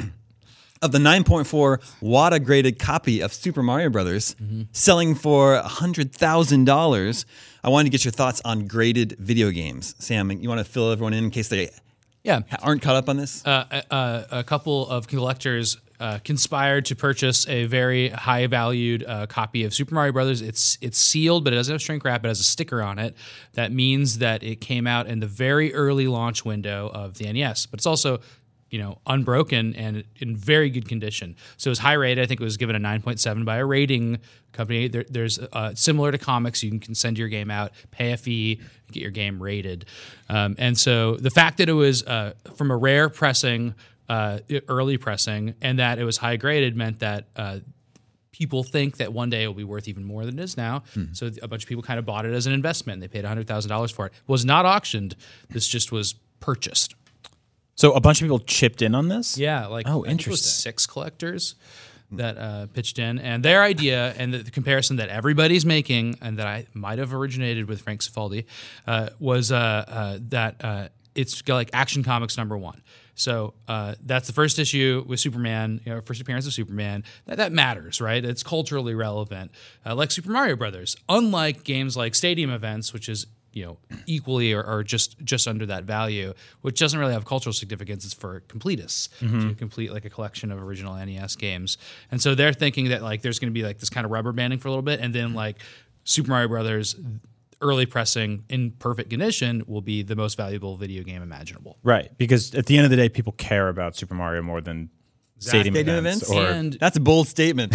[SPEAKER 1] of the nine point four WATA graded copy of Super Mario Brothers selling for one hundred thousand dollars, I wanted to get your thoughts on graded video games. Sam, you want to fill everyone in in case they
[SPEAKER 5] Yeah.
[SPEAKER 1] aren't caught up on this?
[SPEAKER 5] Uh, uh, a couple of collectors uh, conspired to purchase a very high valued uh, copy of Super Mario Brothers. It's it's sealed, but it doesn't have shrink wrap. It has a sticker on it that means that it came out in the very early launch window of the N E S. But it's also, you know, unbroken and in very good condition. So it was high rated. I think it was given a nine point seven by a rating company. There, there's uh, similar to comics. You can send your game out, pay a fee, get your game rated. Um, and so the fact that it was uh, from a rare pressing, uh, early pressing, and that it was high graded meant that uh, people think that one day it will be worth even more than it is now. So a bunch of people kind of bought it as an investment. They paid one hundred thousand dollars for it. It was not auctioned. This just was purchased.
[SPEAKER 6] So a bunch of people chipped in on this.
[SPEAKER 5] Yeah, like
[SPEAKER 6] Oh,
[SPEAKER 5] I think it was
[SPEAKER 6] interesting.
[SPEAKER 5] six collectors that uh, pitched in, and their idea and the, the comparison that everybody's making, and that I might have originated with Frank Cifaldi, uh, was uh, uh, that uh, it's got like Action Comics number one. So uh, that's the first issue with Superman, you know, first appearance of Superman. That, that matters, right? It's culturally relevant, uh, like Super Mario Brothers. Unlike games like Stadium Events, which is you know equally or, or just just under that value, which doesn't really have cultural significance. It's for completists to complete like a collection of original N E S games. And so they're thinking that like there's going to be like this kind of rubber banding for a little bit, and then like Super Mario Brothers early pressing in perfect condition will be the most valuable video game imaginable.
[SPEAKER 6] Right, because at the end of the day, people care about Super Mario more than stadium,
[SPEAKER 1] Stadium
[SPEAKER 6] events.
[SPEAKER 1] events?
[SPEAKER 6] Or
[SPEAKER 5] And
[SPEAKER 1] That's a bold statement.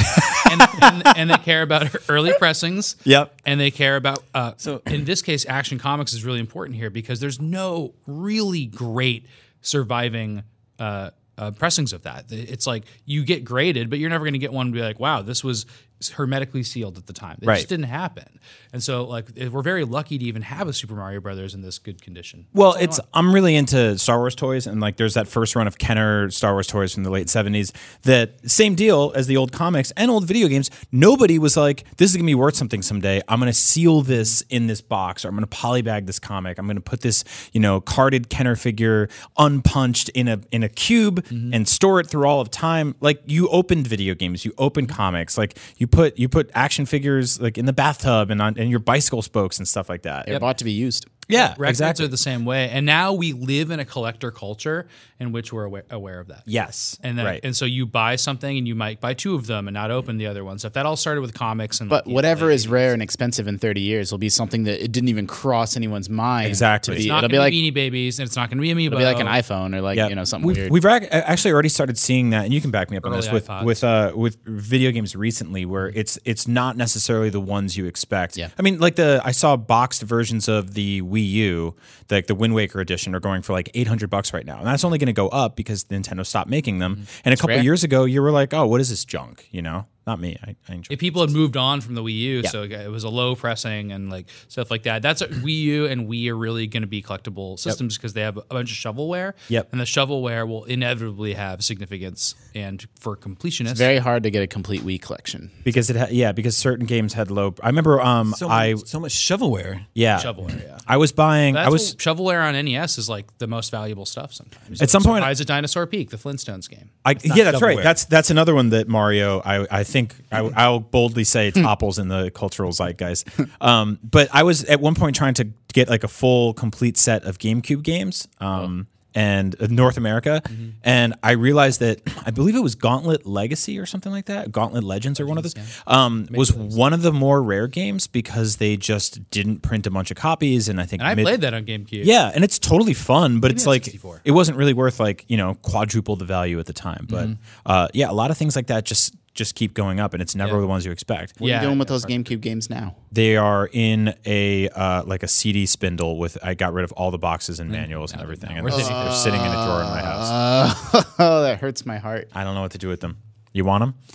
[SPEAKER 5] and, and, and they care about early pressings.
[SPEAKER 6] Yep.
[SPEAKER 5] And they care about. Uh, so in this case, Action Comics is really important here because there's no really great surviving uh, uh, pressings of that. It's like you get graded, but you're never going to get one to be like, wow, this was hermetically sealed at the time. It
[SPEAKER 6] Right.
[SPEAKER 5] just didn't happen. And so like we're very lucky to even have a Super Mario Brothers in this good condition.
[SPEAKER 6] Well, it's I'm really into Star Wars toys, and like there's that first run of Kenner Star Wars toys from the late seventies. That same deal as the old comics and old video games. Nobody was like, "This is gonna be worth something someday. I'm gonna seal this in this box, or I'm gonna polybag this comic. I'm gonna put this, you know, carded Kenner figure unpunched in a in a cube
[SPEAKER 5] Mm-hmm.
[SPEAKER 6] and store it through all of time." Like you opened video games, you opened comics, like you put you put action figures like in the bathtub and on and your bicycle spokes and stuff like that.
[SPEAKER 4] They're bought to be used.
[SPEAKER 6] Yeah,
[SPEAKER 5] Records
[SPEAKER 6] exactly.
[SPEAKER 5] are the same way, and now we live in a collector culture in which we're aware, aware of that.
[SPEAKER 6] Yes,
[SPEAKER 5] And then,
[SPEAKER 6] right.
[SPEAKER 5] and so you buy something, and you might buy two of them and not open the other one. So if that all started with comics, and
[SPEAKER 4] But
[SPEAKER 5] like,
[SPEAKER 4] whatever
[SPEAKER 5] like,
[SPEAKER 4] is rare and expensive in thirty years will be something that it didn't even cross anyone's mind.
[SPEAKER 6] Exactly.
[SPEAKER 4] To
[SPEAKER 6] It's
[SPEAKER 4] be,
[SPEAKER 5] it's not
[SPEAKER 4] it'll
[SPEAKER 5] going
[SPEAKER 4] be
[SPEAKER 5] to
[SPEAKER 4] like
[SPEAKER 5] be Beanie Babies, and it's not going to be Amiibo.
[SPEAKER 4] it'll be like an iPhone or like
[SPEAKER 6] Yeah.
[SPEAKER 4] you know something
[SPEAKER 6] we've,
[SPEAKER 4] weird.
[SPEAKER 6] We've ac- actually already started seeing that, and you can back me up on
[SPEAKER 5] Early
[SPEAKER 6] this with
[SPEAKER 5] iPods.
[SPEAKER 6] with uh, with video games recently, where it's it's not necessarily the ones you expect.
[SPEAKER 4] Yeah.
[SPEAKER 6] I mean, like the I saw boxed versions of the Wii U, like the Wind Waker edition, are going for like eight hundred bucks right now, and that's only going to go up because Nintendo stopped making them. And a couple
[SPEAKER 4] rare.
[SPEAKER 6] years ago, you were like, "Oh, what is this junk?" You know, not me. I, I enjoy.
[SPEAKER 5] If people had moved on from the Wii U, so it was a low pressing and like stuff like that. That's a, Wii U and Wii are really going to be collectible systems because they have a bunch of shovelware.
[SPEAKER 6] Yep.
[SPEAKER 5] And the shovelware will inevitably have significance, and for completionists,
[SPEAKER 4] It's very hard to get a complete Wii collection.
[SPEAKER 6] because it ha- yeah because certain games had low. I remember um
[SPEAKER 1] So,
[SPEAKER 6] I
[SPEAKER 1] much, so much shovelware.
[SPEAKER 6] yeah
[SPEAKER 5] shovelware. Yeah.
[SPEAKER 6] I was buying
[SPEAKER 5] That's
[SPEAKER 6] I was
[SPEAKER 5] what- shovelware on N E S is like the most valuable stuff sometimes.
[SPEAKER 6] At some point-
[SPEAKER 5] Surprise at Dinosaur Peak, the Flintstones game.
[SPEAKER 6] I, yeah, that's right.
[SPEAKER 1] shovelware.
[SPEAKER 6] That's that's another one that Mario. I I think I, I'll boldly say topples in the cultural zeitgeist. Um, but I was at one point trying to get like a full, complete set of GameCube games. Um, and uh, North America, and I realized that I believe it was Gauntlet Legacy or something like that. Gauntlet Legends or one of those um, was one of the more rare games because they just didn't print a bunch of copies. And I think
[SPEAKER 5] And I
[SPEAKER 6] mid-
[SPEAKER 5] played that on GameCube.
[SPEAKER 6] yeah, and it's totally fun, but it's
[SPEAKER 5] on
[SPEAKER 6] like
[SPEAKER 5] sixty-four.
[SPEAKER 6] it wasn't really worth like you know quadruple the value at the time. But uh, yeah, a lot of things like that just just keep going up, and it's never
[SPEAKER 5] Yeah.
[SPEAKER 6] the ones you expect.
[SPEAKER 4] What are
[SPEAKER 5] Yeah,
[SPEAKER 4] you doing with
[SPEAKER 5] yeah,
[SPEAKER 4] those GameCube games now?
[SPEAKER 6] They are in a uh, like a C D spindle with. I got rid of all the boxes and manuals and everything, and
[SPEAKER 5] Where
[SPEAKER 6] they're,
[SPEAKER 5] did you-
[SPEAKER 6] they're sitting in a drawer in my house.
[SPEAKER 4] Uh, oh, that hurts my heart.
[SPEAKER 6] I don't know what to do with them. You want them?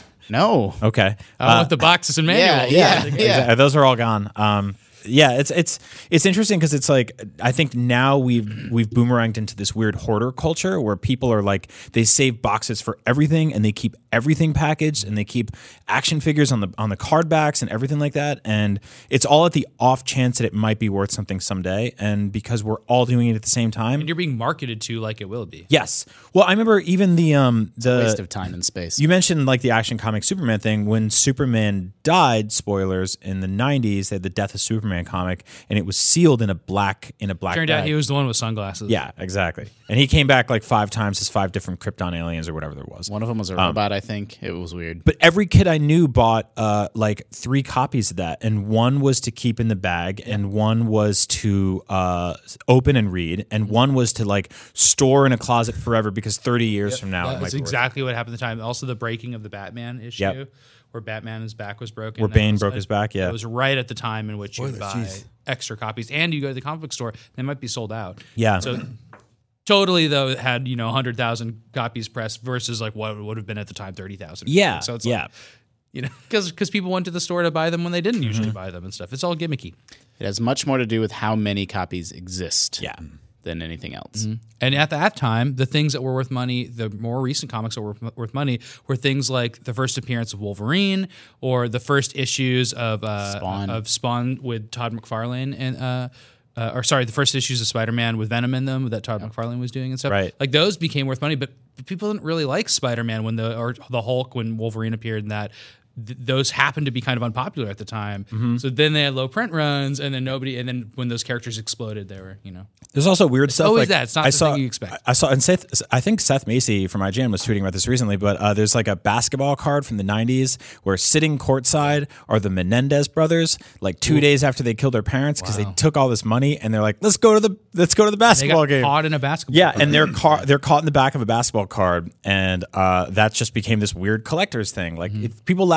[SPEAKER 4] No.
[SPEAKER 6] Okay.
[SPEAKER 5] I want the boxes and
[SPEAKER 4] Yeah,
[SPEAKER 5] manuals.
[SPEAKER 4] yeah,
[SPEAKER 6] Exa-
[SPEAKER 4] yeah.
[SPEAKER 6] those are all gone. Um, yeah, it's it's it's interesting because it's like I think now we've we've boomeranged into this weird hoarder culture where people are like they save boxes for everything and they keep everything packaged and they keep action figures on the on the card backs and everything like that, and it's all at the off chance that it might be worth something someday, and because we're all doing it at the same time.
[SPEAKER 5] And you're being marketed to like it will be.
[SPEAKER 6] Yes. Well, I remember even the um the
[SPEAKER 4] Waste of time and space.
[SPEAKER 6] you mentioned like the Action Comics Superman thing. When Superman died, spoilers, in the nineties, they had the Death of Superman comic, and it was sealed in a black in a black.
[SPEAKER 5] Turned
[SPEAKER 6] bag.
[SPEAKER 5] out he was the one with sunglasses.
[SPEAKER 6] Yeah, exactly. And he came back like five times as five different Krypton aliens or whatever there was.
[SPEAKER 4] One of them was a robot, I think. It was weird.
[SPEAKER 6] But every kid I knew bought uh, like three copies of that, and one was to keep in the bag, and one was to uh, open and read, and one was to like store in a closet forever because thirty years from now it might
[SPEAKER 5] That's
[SPEAKER 6] be worth it.
[SPEAKER 5] exactly what happened at the time. Also, the breaking of the Batman issue,
[SPEAKER 6] Yep.
[SPEAKER 5] where Batman's back was broken.
[SPEAKER 6] Where
[SPEAKER 5] That
[SPEAKER 6] Bane
[SPEAKER 5] was
[SPEAKER 6] broke
[SPEAKER 5] a-
[SPEAKER 6] his back, yeah.
[SPEAKER 5] It was right at the time in which you
[SPEAKER 1] Spoilers,
[SPEAKER 5] buy
[SPEAKER 1] jeez.
[SPEAKER 5] extra copies, and you go to the comic book store, they might be sold out.
[SPEAKER 6] Yeah.
[SPEAKER 5] So totally, though, it had you know one hundred thousand copies pressed versus like what would have been at the time thirty thousand.
[SPEAKER 6] Yeah,
[SPEAKER 5] So it's
[SPEAKER 6] yeah.
[SPEAKER 5] like, you know, because people went to the store to buy them when they didn't usually
[SPEAKER 6] Mm-hmm.
[SPEAKER 5] buy them and stuff. It's all gimmicky.
[SPEAKER 4] It has much more to do with how many copies exist
[SPEAKER 6] Yeah.
[SPEAKER 4] than anything else.
[SPEAKER 5] And at that time, the things that were worth money, the more recent comics that were worth money, were things like the first appearance of Wolverine or the first issues of uh,
[SPEAKER 4] Spawn.
[SPEAKER 5] of Spawn with Todd McFarlane and. Uh, uh, or sorry, the first issues of Spider-Man with Venom in them that Todd McFarlane was doing and stuff.
[SPEAKER 6] Right.
[SPEAKER 5] Like those became worth money, but people didn't really like Spider-Man when the or the Hulk when Wolverine appeared in that. Th- those happened to be kind of unpopular at the time.
[SPEAKER 6] Mm-hmm.
[SPEAKER 5] So then they had low print runs, and then nobody. And then when those characters exploded, they were you know.
[SPEAKER 6] There's also weird stuff.
[SPEAKER 5] always
[SPEAKER 6] like,
[SPEAKER 5] that. It's not
[SPEAKER 6] I
[SPEAKER 5] the
[SPEAKER 6] saw,
[SPEAKER 5] thing you expect.
[SPEAKER 6] I saw, and Seth, I think Seth Macy from I G N was tweeting about this recently. But uh, there's like a basketball card from the nineties where sitting courtside are the Menendez brothers. Like two days after they killed their parents because they took all this money and they're like, let's go to the let's go to the
[SPEAKER 5] They
[SPEAKER 6] basketball
[SPEAKER 5] got
[SPEAKER 6] game.
[SPEAKER 5] caught in a basketball.
[SPEAKER 6] Yeah, and they're caught. They're caught in the back of a basketball card, and uh, that just became this weird collector's thing. Like if people laugh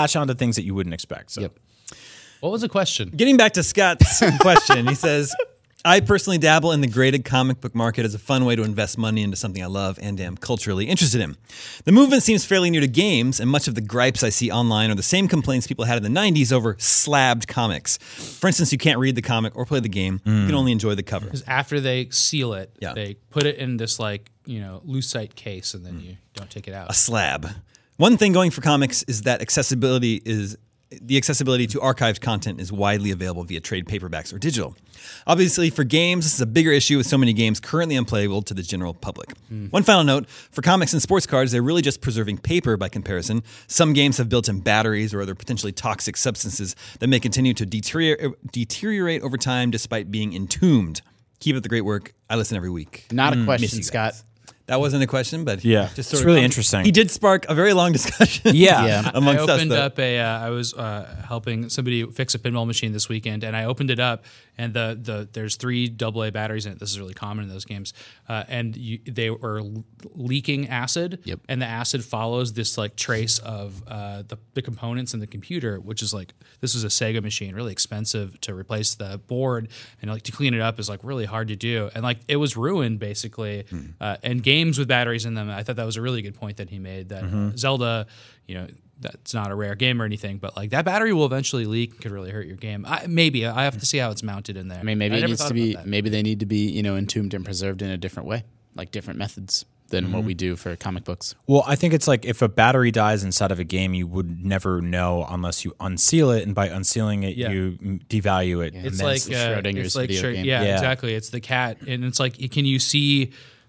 [SPEAKER 6] latch onto things that you wouldn't expect. So.
[SPEAKER 4] Yep.
[SPEAKER 5] What was the question?
[SPEAKER 1] Getting back to Scott's question, he says, I personally dabble in the graded comic book market as a fun way to invest money into something I love and am culturally interested in. The movement seems fairly new to games, and much of the gripes I see online are the same complaints people had in the nineties over slabbed comics. For instance, you can't read the comic or play the game. Mm. You can only enjoy the cover.
[SPEAKER 5] Because after they seal it,
[SPEAKER 1] Yeah.
[SPEAKER 5] they put it in this like, you know, lucite case, and then mm. you don't take it out.
[SPEAKER 1] A slab. One thing going for comics is that accessibility is the accessibility to archived content is widely available via trade paperbacks or digital. Obviously, for games, this is a bigger issue with so many games currently unplayable to the general public. Mm. One final note, for comics and sports cards, they're really just preserving paper by comparison. Some games have built-in batteries or other potentially toxic substances that may continue to deteriorate, deteriorate over time despite being entombed. Keep up the great work. I listen every week.
[SPEAKER 4] Not a
[SPEAKER 1] Miss
[SPEAKER 4] question,
[SPEAKER 1] you
[SPEAKER 4] Scott.
[SPEAKER 1] guys. That wasn't a question, but
[SPEAKER 6] Yeah,
[SPEAKER 1] just
[SPEAKER 6] it's
[SPEAKER 1] sort of
[SPEAKER 6] really
[SPEAKER 1] com-
[SPEAKER 6] interesting.
[SPEAKER 1] He did spark a very long discussion.
[SPEAKER 6] Yeah.
[SPEAKER 4] Yeah.
[SPEAKER 1] amongst
[SPEAKER 5] I
[SPEAKER 1] us.
[SPEAKER 5] opened
[SPEAKER 1] though.
[SPEAKER 5] up a. Uh, I was uh, helping somebody fix a pinball machine this weekend, and I opened it up, and the the there's three double A batteries in it. This is really common in those games, uh, and you, they were l- leaking acid.
[SPEAKER 4] Yep.
[SPEAKER 5] And the acid follows this like trace of uh, the the components in the computer, which is like this was a Sega machine, really expensive to replace the board, and like to clean it up is like really hard to do, and like it was ruined basically.
[SPEAKER 1] Hmm.
[SPEAKER 5] Uh, and games with batteries in them, I thought that was a really good point that he made. That
[SPEAKER 1] Mm-hmm.
[SPEAKER 5] uh, Zelda, you know, that's not a rare game or anything, but like that battery will eventually leak and could really hurt your game. I, maybe I have to see how it's mounted in there.
[SPEAKER 4] I mean, maybe it
[SPEAKER 5] never
[SPEAKER 4] needs
[SPEAKER 5] thought
[SPEAKER 4] to be.
[SPEAKER 5] about that.
[SPEAKER 4] Maybe they need to be, you know, entombed and preserved in a different way, like different methods than what we do for comic books.
[SPEAKER 6] Well, I think it's like if a battery dies inside of a game, you would never know unless you unseal it, and by unsealing it,
[SPEAKER 5] Yeah.
[SPEAKER 6] you m- devalue it.
[SPEAKER 5] It's
[SPEAKER 6] immensely.
[SPEAKER 5] like uh,
[SPEAKER 4] Schrodinger's
[SPEAKER 5] it's like
[SPEAKER 4] video
[SPEAKER 5] Schro-
[SPEAKER 4] game.
[SPEAKER 5] Yeah,
[SPEAKER 6] Yeah.
[SPEAKER 5] exactly. It's the cat, and it's like, can you see?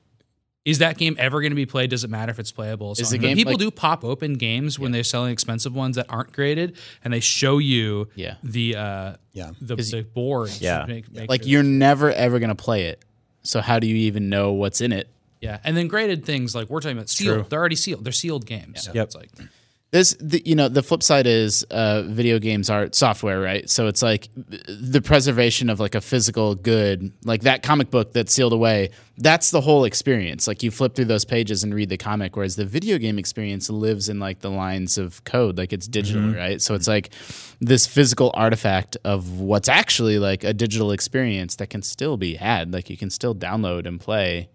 [SPEAKER 5] Is that game ever going to be played? Does it matter if it's playable?
[SPEAKER 4] Is
[SPEAKER 5] So,
[SPEAKER 4] the
[SPEAKER 5] but
[SPEAKER 4] game,
[SPEAKER 5] people
[SPEAKER 4] like-
[SPEAKER 5] do pop open games when they're selling expensive ones that aren't graded, and they show you
[SPEAKER 4] Yeah.
[SPEAKER 5] the uh,
[SPEAKER 1] Yeah.
[SPEAKER 5] the, the board.
[SPEAKER 6] Yeah.
[SPEAKER 5] Make, make
[SPEAKER 4] Like
[SPEAKER 5] sure-
[SPEAKER 4] you're never ever gonna play it, so how do you even know what's in it?
[SPEAKER 5] yeah, and then graded things like we're talking about sealed.
[SPEAKER 6] True.
[SPEAKER 5] They're already sealed. They're sealed games. So
[SPEAKER 6] Yep.
[SPEAKER 5] it's like
[SPEAKER 4] There's, the, you know, the flip side is uh, video games are software, right? So it's like the preservation of like a physical good, like that comic book that's sealed away. That's the whole experience. Like you flip through those pages and read the comic, whereas the video game experience lives in like the lines of code, like it's digital,
[SPEAKER 6] Mm-hmm.
[SPEAKER 4] right? So it's like this physical artifact of what's actually like a digital experience that can still be had. Like you can still download and play.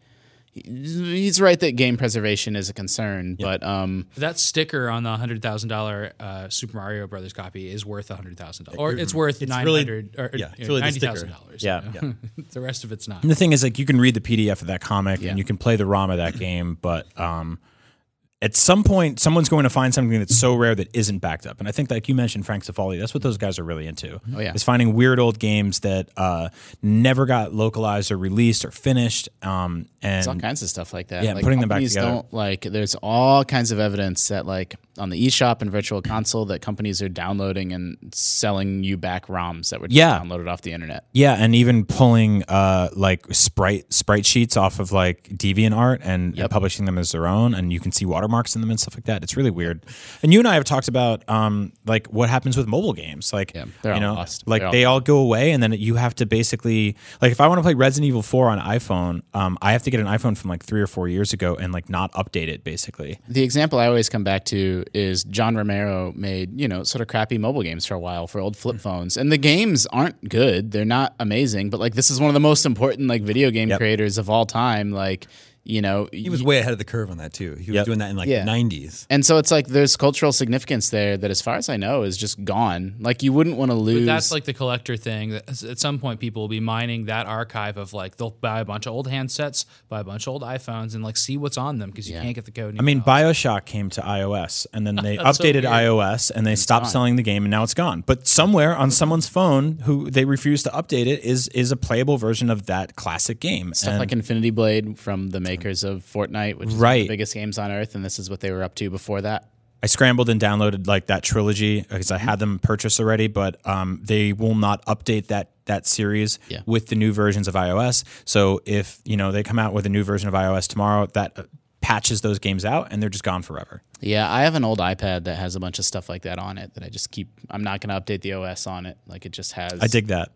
[SPEAKER 4] He's right that game preservation is a concern, but um,
[SPEAKER 5] that sticker on the hundred thousand dollar uh, Super Mario Brothers copy is worth a hundred thousand dollars, or it's worth
[SPEAKER 1] It's
[SPEAKER 5] nine
[SPEAKER 1] really-
[SPEAKER 5] hundred or
[SPEAKER 1] yeah, it's
[SPEAKER 5] you know,
[SPEAKER 1] really the
[SPEAKER 5] ninety
[SPEAKER 1] sticker.
[SPEAKER 5] thousand dollars.
[SPEAKER 6] Yeah.
[SPEAKER 5] The rest of it's not.
[SPEAKER 6] And the thing is, like, you can read the P D F of that comic
[SPEAKER 4] Yeah.
[SPEAKER 6] and you can play the ROM of that game, but um, at some point, someone's going to find something that's so rare that isn't backed up. And I think, like you mentioned, Frank Cifaldi, that's what those guys are really into.
[SPEAKER 4] Oh, yeah.
[SPEAKER 6] Is finding weird old games that uh, never got localized or released or finished. Um, and
[SPEAKER 4] There's all kinds of stuff like that.
[SPEAKER 6] Yeah,
[SPEAKER 4] like
[SPEAKER 6] putting them back
[SPEAKER 4] companies
[SPEAKER 6] together.
[SPEAKER 4] Don't, like, there's all kinds of evidence that, like, on the eShop and Virtual Console, that companies are downloading and selling you back ROMs that were just
[SPEAKER 6] Yeah.
[SPEAKER 4] downloaded off the internet.
[SPEAKER 6] Yeah, and even pulling uh, like sprite sprite sheets off of like DeviantArt and, and
[SPEAKER 4] Yep.
[SPEAKER 6] publishing them as their own, and you can see watermarks in them and stuff like that. It's really weird. And you and I have talked about um, like what happens with mobile games. Like
[SPEAKER 4] Yeah, they're
[SPEAKER 6] you
[SPEAKER 4] all
[SPEAKER 6] know,
[SPEAKER 4] lost.
[SPEAKER 6] like
[SPEAKER 4] They're all
[SPEAKER 6] they all go away, and then you have to basically like if I want to play Resident Evil four on iPhone, um, I have to get an iPhone from like three or four years ago and like not update it basically.
[SPEAKER 4] The example I always come back to is John Romero made, you know, sort of crappy mobile games for a while for old flip phones. And the games aren't good. They're not amazing, but like this is one of the most important like video game
[SPEAKER 6] Yep.
[SPEAKER 4] creators of all time. Like, you know,
[SPEAKER 1] He was way ahead of the curve on that too. He was
[SPEAKER 6] Yep.
[SPEAKER 1] doing that in like
[SPEAKER 4] Yeah.
[SPEAKER 1] the nineties.
[SPEAKER 4] and so it's like there's cultural significance there that, as far as I know, is just gone. Like you wouldn't want to lose.
[SPEAKER 5] But that's like the collector thing. That at some point, people will be mining that archive of like they'll buy a bunch of old handsets, buy a bunch of old iPhones, and like see what's on them because you
[SPEAKER 4] Yeah.
[SPEAKER 5] can't get the code.
[SPEAKER 6] I mean, BioShock came to iOS, and then they
[SPEAKER 5] That's so
[SPEAKER 6] updated
[SPEAKER 5] weird.
[SPEAKER 6] iOS, and they stopped
[SPEAKER 4] gone.
[SPEAKER 6] selling the game, and now it's gone. But somewhere on someone's phone, who they refuse to update it, is is a playable version of that classic game.
[SPEAKER 4] stuff
[SPEAKER 6] And-
[SPEAKER 4] like Infinity Blade from the makers of Fortnite, which is one of
[SPEAKER 6] Right.
[SPEAKER 4] the biggest games on earth, and this is what they were up to before that.
[SPEAKER 6] I scrambled and downloaded like that trilogy because I had them purchased already, but um, they will not update that that series
[SPEAKER 4] Yeah.
[SPEAKER 6] with the new versions of iOS. So if you know they come out with a new version of iOS tomorrow, that uh, patches those games out, and they're just gone forever.
[SPEAKER 4] Yeah, I have an old iPad that has a bunch of stuff like that on it that I just keep. I'm not going to update the O S on it. Like it just has.
[SPEAKER 6] I dig that.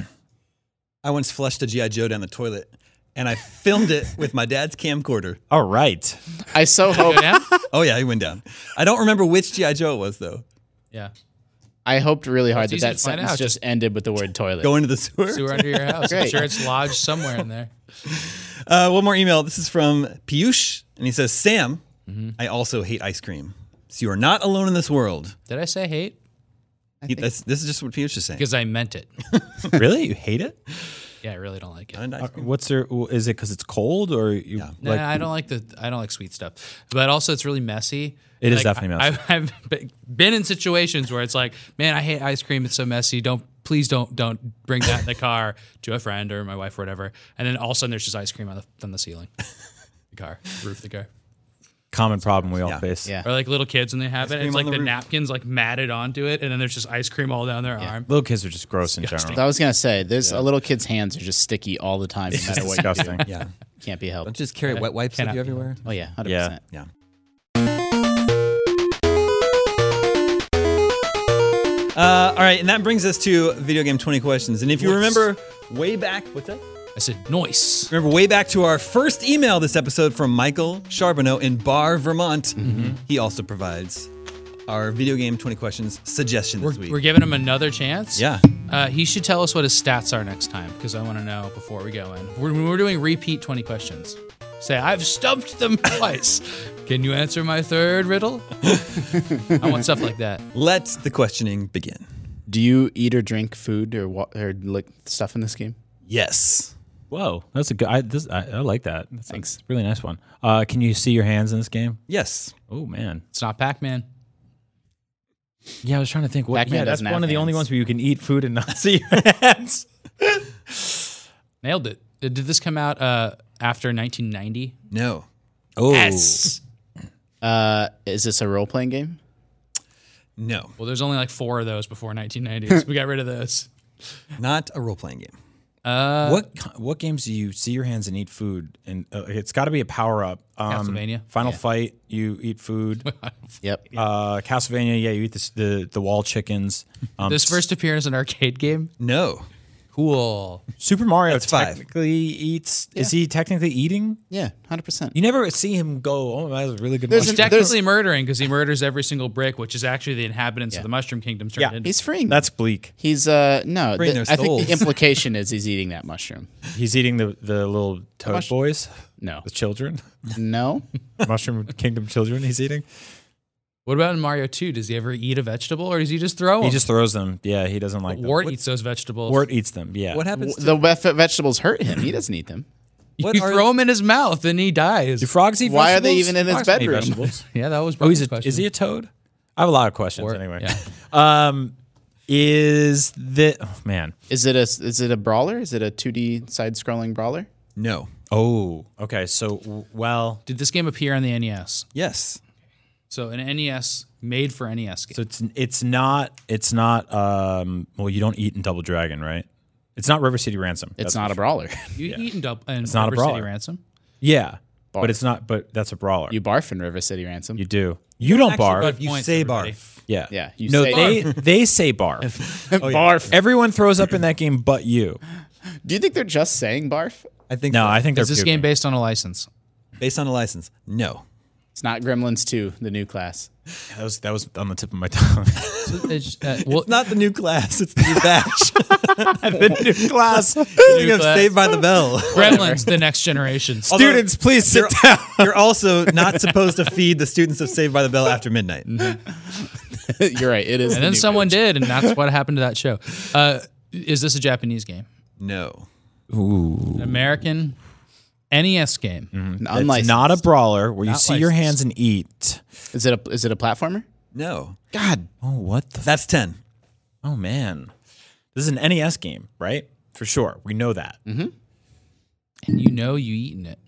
[SPEAKER 1] I once flushed a G I Joe down the toilet, and I filmed it with my dad's camcorder.
[SPEAKER 6] All right.
[SPEAKER 4] I so hope.
[SPEAKER 5] yeah,
[SPEAKER 1] Oh yeah, he went down. I don't remember which G I Joe it was though.
[SPEAKER 5] Yeah.
[SPEAKER 4] I hoped really hard
[SPEAKER 5] It's
[SPEAKER 4] that
[SPEAKER 5] easy
[SPEAKER 4] that
[SPEAKER 5] to find
[SPEAKER 4] sentence
[SPEAKER 5] out,
[SPEAKER 4] just
[SPEAKER 5] just-
[SPEAKER 4] ended with the word toilet.
[SPEAKER 1] Go into the sewer.
[SPEAKER 5] Sewer under your house. I'm
[SPEAKER 4] Great.
[SPEAKER 5] sure it's lodged somewhere in there.
[SPEAKER 1] Uh, one more email. This is from Piyush, and he says, Sam, I also hate ice cream. So you are not alone in this world.
[SPEAKER 5] Did I say hate?
[SPEAKER 1] He, that's, this is just what Piyush is saying.
[SPEAKER 5] Because I meant it.
[SPEAKER 6] Really? You hate it?
[SPEAKER 5] Yeah, I really don't like it.
[SPEAKER 1] And ice
[SPEAKER 6] Uh,
[SPEAKER 1] cream.
[SPEAKER 6] What's there? Is it because it's cold or you
[SPEAKER 1] Yeah.
[SPEAKER 5] Nah,
[SPEAKER 6] like?
[SPEAKER 5] I don't like the I don't like sweet stuff. But also, it's really messy.
[SPEAKER 6] It is
[SPEAKER 5] Like,
[SPEAKER 6] definitely messy.
[SPEAKER 5] I, I've I've been in situations where it's like, man, I hate ice cream. It's so messy. Don't please don't don't bring that in the car to a friend or my wife or whatever. And then all of a sudden, there's just ice cream on the on the ceiling, the car, roof of the car.
[SPEAKER 6] Common problem we all
[SPEAKER 1] Yeah.
[SPEAKER 6] face.
[SPEAKER 4] Yeah.
[SPEAKER 5] Or like little kids when they have it,
[SPEAKER 1] cream
[SPEAKER 5] it's
[SPEAKER 1] on
[SPEAKER 5] like
[SPEAKER 1] the
[SPEAKER 5] the,
[SPEAKER 1] roof.
[SPEAKER 5] napkins like matted onto it, and then there's just ice cream all down their arm.
[SPEAKER 6] Little kids are just gross in general.
[SPEAKER 4] I was gonna say, there's a little kid's hands are just sticky all the time, no matter what you do.
[SPEAKER 6] Disgusting.
[SPEAKER 1] Yeah.
[SPEAKER 4] Can't be helped.
[SPEAKER 1] Don't just carry wet wipes with
[SPEAKER 5] Cannot
[SPEAKER 1] you
[SPEAKER 5] be
[SPEAKER 1] everywhere.
[SPEAKER 4] Oh yeah, hundred
[SPEAKER 6] Yeah.
[SPEAKER 4] percent.
[SPEAKER 1] Yeah. Uh, all right, and that brings us to video game twenty questions. And if you
[SPEAKER 5] Nice.
[SPEAKER 1] remember way back, what's that?
[SPEAKER 5] I said, noise.
[SPEAKER 1] Remember way back to our first email this episode from Michael Charbonneau in Bar, Vermont. He also provides our video game twenty questions suggestion
[SPEAKER 5] We're,
[SPEAKER 1] this week.
[SPEAKER 5] we're giving him another chance.
[SPEAKER 1] Yeah.
[SPEAKER 5] Uh, he should tell us what his stats are next time because I want to know before we go in. We're, we're doing repeat twenty questions. Say, I've stumped them twice. Can you answer my third riddle? I want stuff like that.
[SPEAKER 1] Let the questioning begin.
[SPEAKER 4] Do you eat or drink food or wa- or like stuff in this game?
[SPEAKER 1] Yes.
[SPEAKER 6] Whoa, that's a good. I, this, I, I like that. That's
[SPEAKER 4] Thanks.
[SPEAKER 6] a really nice one. Uh, can you see your hands in this game?
[SPEAKER 1] Yes.
[SPEAKER 6] Oh man.
[SPEAKER 5] It's not Pac-Man.
[SPEAKER 6] Yeah, I was trying to think. What?
[SPEAKER 4] Pac-Man
[SPEAKER 6] Yeah, that's
[SPEAKER 4] doesn't have
[SPEAKER 6] one of the only
[SPEAKER 4] hands.
[SPEAKER 6] ones where you can eat food and not see your hands.
[SPEAKER 5] Nailed it. Did, did this come out uh, after nineteen ninety?
[SPEAKER 1] No.
[SPEAKER 6] Oh,
[SPEAKER 5] Yes.
[SPEAKER 4] Uh, is this a role playing game?
[SPEAKER 1] No.
[SPEAKER 5] Well, there's only like four of those before nineteen ninety, so we got rid of those.
[SPEAKER 1] Not a role playing game.
[SPEAKER 5] Uh,
[SPEAKER 6] what what games do you see your hands and eat food? And uh, it's got to be a power up. Um,
[SPEAKER 5] Castlevania.
[SPEAKER 6] Final Fight, you eat food.
[SPEAKER 4] Yep.
[SPEAKER 6] uh, Castlevania, yeah, you eat the the, the wall chickens. Um,
[SPEAKER 5] this first appearance in an arcade game?
[SPEAKER 1] No.
[SPEAKER 5] Cool.
[SPEAKER 6] Super Mario
[SPEAKER 1] That's five.
[SPEAKER 6] technically eats. Is he technically eating?
[SPEAKER 4] Yeah, hundred percent.
[SPEAKER 6] You never see him go. Oh, that was a really good.
[SPEAKER 4] There's
[SPEAKER 5] He's
[SPEAKER 6] mushroom."
[SPEAKER 4] an-
[SPEAKER 5] technically murdering because he murders every single brick, which is actually the inhabitants
[SPEAKER 4] Yeah.
[SPEAKER 5] of the Mushroom Kingdom turned
[SPEAKER 6] Yeah.
[SPEAKER 5] into.
[SPEAKER 4] He's freeing.
[SPEAKER 6] That's bleak.
[SPEAKER 4] He's uh no.
[SPEAKER 1] Freeing
[SPEAKER 4] th-
[SPEAKER 1] their
[SPEAKER 4] I think the
[SPEAKER 1] souls.
[SPEAKER 4] implication is he's eating that mushroom.
[SPEAKER 6] He's eating the the little toad
[SPEAKER 4] mush-
[SPEAKER 6] boys,
[SPEAKER 4] No,
[SPEAKER 6] the children,
[SPEAKER 4] no.
[SPEAKER 6] Mushroom Kingdom children. He's eating.
[SPEAKER 5] What about in Mario two? Does he ever eat a vegetable or does he just throw them?
[SPEAKER 6] He just throws them. Yeah, he doesn't like them.
[SPEAKER 5] Wart eats those vegetables.
[SPEAKER 6] Wart eats them. Yeah.
[SPEAKER 1] What happens to
[SPEAKER 4] The ve- vegetables hurt him. He doesn't eat them.
[SPEAKER 1] what
[SPEAKER 5] you
[SPEAKER 1] are-
[SPEAKER 5] throw them in his mouth and he dies.
[SPEAKER 6] Do frogs eat
[SPEAKER 4] Why are they
[SPEAKER 6] vegetables?
[SPEAKER 4] even in his
[SPEAKER 6] Frogs don't eat
[SPEAKER 4] bedroom?
[SPEAKER 6] vegetables.
[SPEAKER 5] Yeah, that was.
[SPEAKER 6] Oh, he's a,
[SPEAKER 5] Brian's
[SPEAKER 6] is he a
[SPEAKER 5] question.
[SPEAKER 6] toad? I have a lot of questions
[SPEAKER 5] Wart,
[SPEAKER 6] anyway.
[SPEAKER 5] yeah.
[SPEAKER 6] Um, is the oh, man?
[SPEAKER 4] Is it a is it a brawler? Is it a two D side scrolling brawler?
[SPEAKER 1] No.
[SPEAKER 6] Oh, okay. So w- well,
[SPEAKER 5] Did this game appear on the N E S?
[SPEAKER 1] Yes.
[SPEAKER 5] So an N E S made for N E S game.
[SPEAKER 6] so it's it's not it's not um well you don't eat in Double Dragon, right? It's not River City Ransom.
[SPEAKER 4] It's
[SPEAKER 6] That's
[SPEAKER 4] not
[SPEAKER 6] for
[SPEAKER 4] a
[SPEAKER 6] sure.
[SPEAKER 4] brawler.
[SPEAKER 5] You eat in Dub- in
[SPEAKER 6] It's not a
[SPEAKER 5] River City
[SPEAKER 6] brawler.
[SPEAKER 5] Ransom.
[SPEAKER 6] Yeah,
[SPEAKER 4] Barf.
[SPEAKER 6] but it's not. But that's a brawler.
[SPEAKER 4] You
[SPEAKER 6] You,
[SPEAKER 4] barf in River City Ransom.
[SPEAKER 6] do. You don't
[SPEAKER 1] Actually,
[SPEAKER 6] barf.
[SPEAKER 1] but you
[SPEAKER 5] Points,
[SPEAKER 1] say
[SPEAKER 5] everybody.
[SPEAKER 1] barf.
[SPEAKER 6] Yeah.
[SPEAKER 4] Yeah, you
[SPEAKER 6] no,
[SPEAKER 4] say
[SPEAKER 6] they they say barf.
[SPEAKER 4] barf.
[SPEAKER 6] Everyone throws up in that game, but you.
[SPEAKER 4] Do you think they're just saying barf?
[SPEAKER 1] I think
[SPEAKER 6] No,
[SPEAKER 1] so.
[SPEAKER 6] I think they're
[SPEAKER 5] Is this
[SPEAKER 6] puking.
[SPEAKER 5] game based on a license?
[SPEAKER 1] based on a license. No.
[SPEAKER 4] It's not Gremlins two, the new class.
[SPEAKER 6] That was that was on the tip of my tongue.
[SPEAKER 5] It's, uh, well,
[SPEAKER 1] Not the new class, it's the new batch.
[SPEAKER 6] the new class.
[SPEAKER 1] Speaking of
[SPEAKER 5] class.
[SPEAKER 1] Saved by the Bell.
[SPEAKER 5] Gremlins, the next generation.
[SPEAKER 6] Students, please sit
[SPEAKER 1] You're,
[SPEAKER 6] down.
[SPEAKER 1] you're also not supposed to feed the students of Saved by the Bell after midnight.
[SPEAKER 4] You're right. It is.
[SPEAKER 5] And then someone did, and that's what happened to that show. Uh, is this a Japanese game?
[SPEAKER 1] No.
[SPEAKER 5] An American N E S game?
[SPEAKER 6] It's
[SPEAKER 4] unlicensed.
[SPEAKER 6] not a brawler where you
[SPEAKER 5] Not
[SPEAKER 6] see your
[SPEAKER 5] licensed.
[SPEAKER 6] hands and eat.
[SPEAKER 4] Is it a is it a platformer?
[SPEAKER 1] No.
[SPEAKER 6] God. Oh, what the?
[SPEAKER 1] That's ten.
[SPEAKER 6] Oh man, this is an N E S game, right? For sure, we know that.
[SPEAKER 5] And you know you eating it.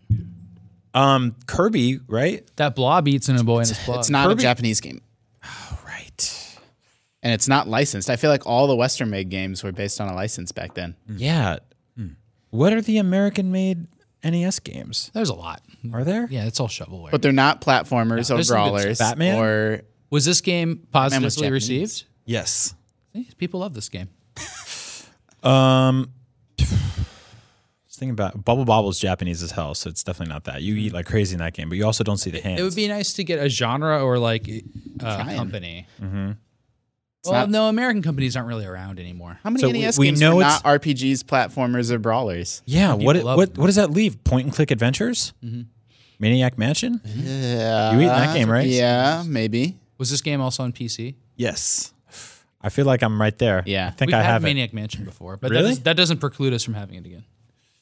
[SPEAKER 6] Um, Kirby, right?
[SPEAKER 5] That blob eats in a boy in his blob.
[SPEAKER 4] It's not
[SPEAKER 6] Kirby-
[SPEAKER 4] a Japanese game,
[SPEAKER 6] Right.
[SPEAKER 4] and it's not licensed. I feel like all the Western made games were based on a license back then.
[SPEAKER 6] Yeah. What are the American-made N E S games?
[SPEAKER 5] There's a lot.
[SPEAKER 6] Are there?
[SPEAKER 5] Yeah, it's all shovelware.
[SPEAKER 4] But they're not platformers or
[SPEAKER 5] there's some good
[SPEAKER 4] brawlers
[SPEAKER 5] stuff.
[SPEAKER 6] Batman?
[SPEAKER 4] or
[SPEAKER 5] was this game
[SPEAKER 4] was
[SPEAKER 5] positively
[SPEAKER 4] Japanese.
[SPEAKER 5] received?
[SPEAKER 1] Yes.
[SPEAKER 5] See, people love this game.
[SPEAKER 6] Um, I was thinking about Bubble Bobble's Japanese as hell, so it's definitely not that. You eat like crazy in that game, but you also don't see the hands.
[SPEAKER 5] It would be nice to get a genre or like uh,
[SPEAKER 4] Trying.
[SPEAKER 5] company. Well,
[SPEAKER 4] not-
[SPEAKER 5] no, American companies aren't really around anymore.
[SPEAKER 4] How many
[SPEAKER 6] So
[SPEAKER 4] N E S
[SPEAKER 6] we
[SPEAKER 4] games
[SPEAKER 6] know
[SPEAKER 4] were
[SPEAKER 6] it's-
[SPEAKER 4] not R P Gs, platformers, or brawlers?
[SPEAKER 6] Yeah, what
[SPEAKER 5] People love
[SPEAKER 6] what
[SPEAKER 5] them.
[SPEAKER 6] what does that leave? Point and click adventures? Maniac Mansion?
[SPEAKER 4] Yeah,
[SPEAKER 6] You eating that game, right?
[SPEAKER 4] Yeah, maybe.
[SPEAKER 5] Was this game also on P C?
[SPEAKER 1] Yes.
[SPEAKER 6] I feel like I'm right there.
[SPEAKER 4] Yeah.
[SPEAKER 6] I think
[SPEAKER 5] We've
[SPEAKER 6] I
[SPEAKER 5] had
[SPEAKER 6] have it.
[SPEAKER 5] Maniac Mansion before, but
[SPEAKER 6] Really?
[SPEAKER 5] that, does, that doesn't preclude us from having it again.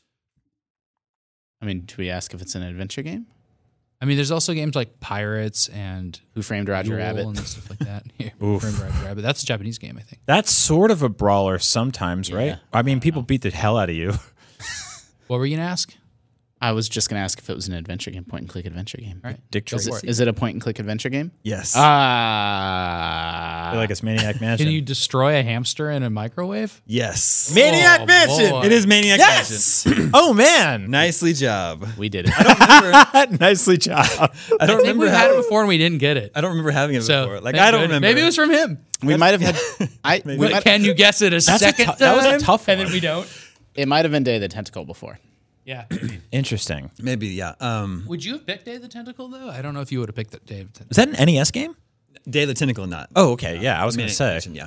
[SPEAKER 4] I mean, do we ask if it's an adventure game?
[SPEAKER 5] I mean, there's also games like Pirates and
[SPEAKER 4] Who Framed Roger
[SPEAKER 5] Yule
[SPEAKER 4] Rabbit?
[SPEAKER 5] and stuff like that. Yeah,
[SPEAKER 6] Oof.
[SPEAKER 5] Framed Roger Rabbit. That's a Japanese game, I think.
[SPEAKER 6] That's sort of a brawler sometimes,
[SPEAKER 4] Yeah.
[SPEAKER 6] right? I mean, people beat the hell out of you.
[SPEAKER 5] What were you gonna ask?
[SPEAKER 4] I was just gonna ask if it was an adventure game, point and click adventure game.
[SPEAKER 5] All right,
[SPEAKER 6] Dick
[SPEAKER 5] go
[SPEAKER 6] Tracy.
[SPEAKER 5] for it.
[SPEAKER 4] Is it a point and click adventure game?
[SPEAKER 1] Yes.
[SPEAKER 4] Ah,
[SPEAKER 6] I feel like it's Maniac Mansion.
[SPEAKER 5] Can you destroy a hamster in a microwave?
[SPEAKER 1] yes.
[SPEAKER 6] Maniac
[SPEAKER 5] Oh,
[SPEAKER 6] Mansion!
[SPEAKER 5] boy.
[SPEAKER 1] It is Maniac
[SPEAKER 6] Yes! oh, man.
[SPEAKER 1] Mansion. Nicely job.
[SPEAKER 4] we did it.
[SPEAKER 6] Nicely job.
[SPEAKER 1] I don't
[SPEAKER 5] I think
[SPEAKER 1] remember
[SPEAKER 5] we've
[SPEAKER 1] how,
[SPEAKER 5] had it before and we didn't get it.
[SPEAKER 1] I don't remember having it
[SPEAKER 5] So
[SPEAKER 1] before. Like
[SPEAKER 5] thank
[SPEAKER 1] I don't
[SPEAKER 5] goodness.
[SPEAKER 1] remember.
[SPEAKER 5] Maybe it was from him.
[SPEAKER 4] we might have had. I we
[SPEAKER 5] Wait,
[SPEAKER 4] might,
[SPEAKER 5] can you guess it a
[SPEAKER 6] a
[SPEAKER 5] second
[SPEAKER 6] tou- that was a
[SPEAKER 5] time?
[SPEAKER 6] tough
[SPEAKER 5] And
[SPEAKER 6] one.
[SPEAKER 5] then we don't.
[SPEAKER 4] it might have been Day of the Tentacle before.
[SPEAKER 5] Yeah.
[SPEAKER 6] Interesting.
[SPEAKER 1] Maybe yeah. Um,
[SPEAKER 5] Would you have picked Day of the Tentacle though? I don't know if you would have picked that Day of the Tentacle.
[SPEAKER 6] Is that an N E S game?
[SPEAKER 1] Day of the Tentacle, not.
[SPEAKER 6] Oh, okay. Yeah, I was going
[SPEAKER 1] Maniac
[SPEAKER 6] to say.
[SPEAKER 1] Mansion, yeah.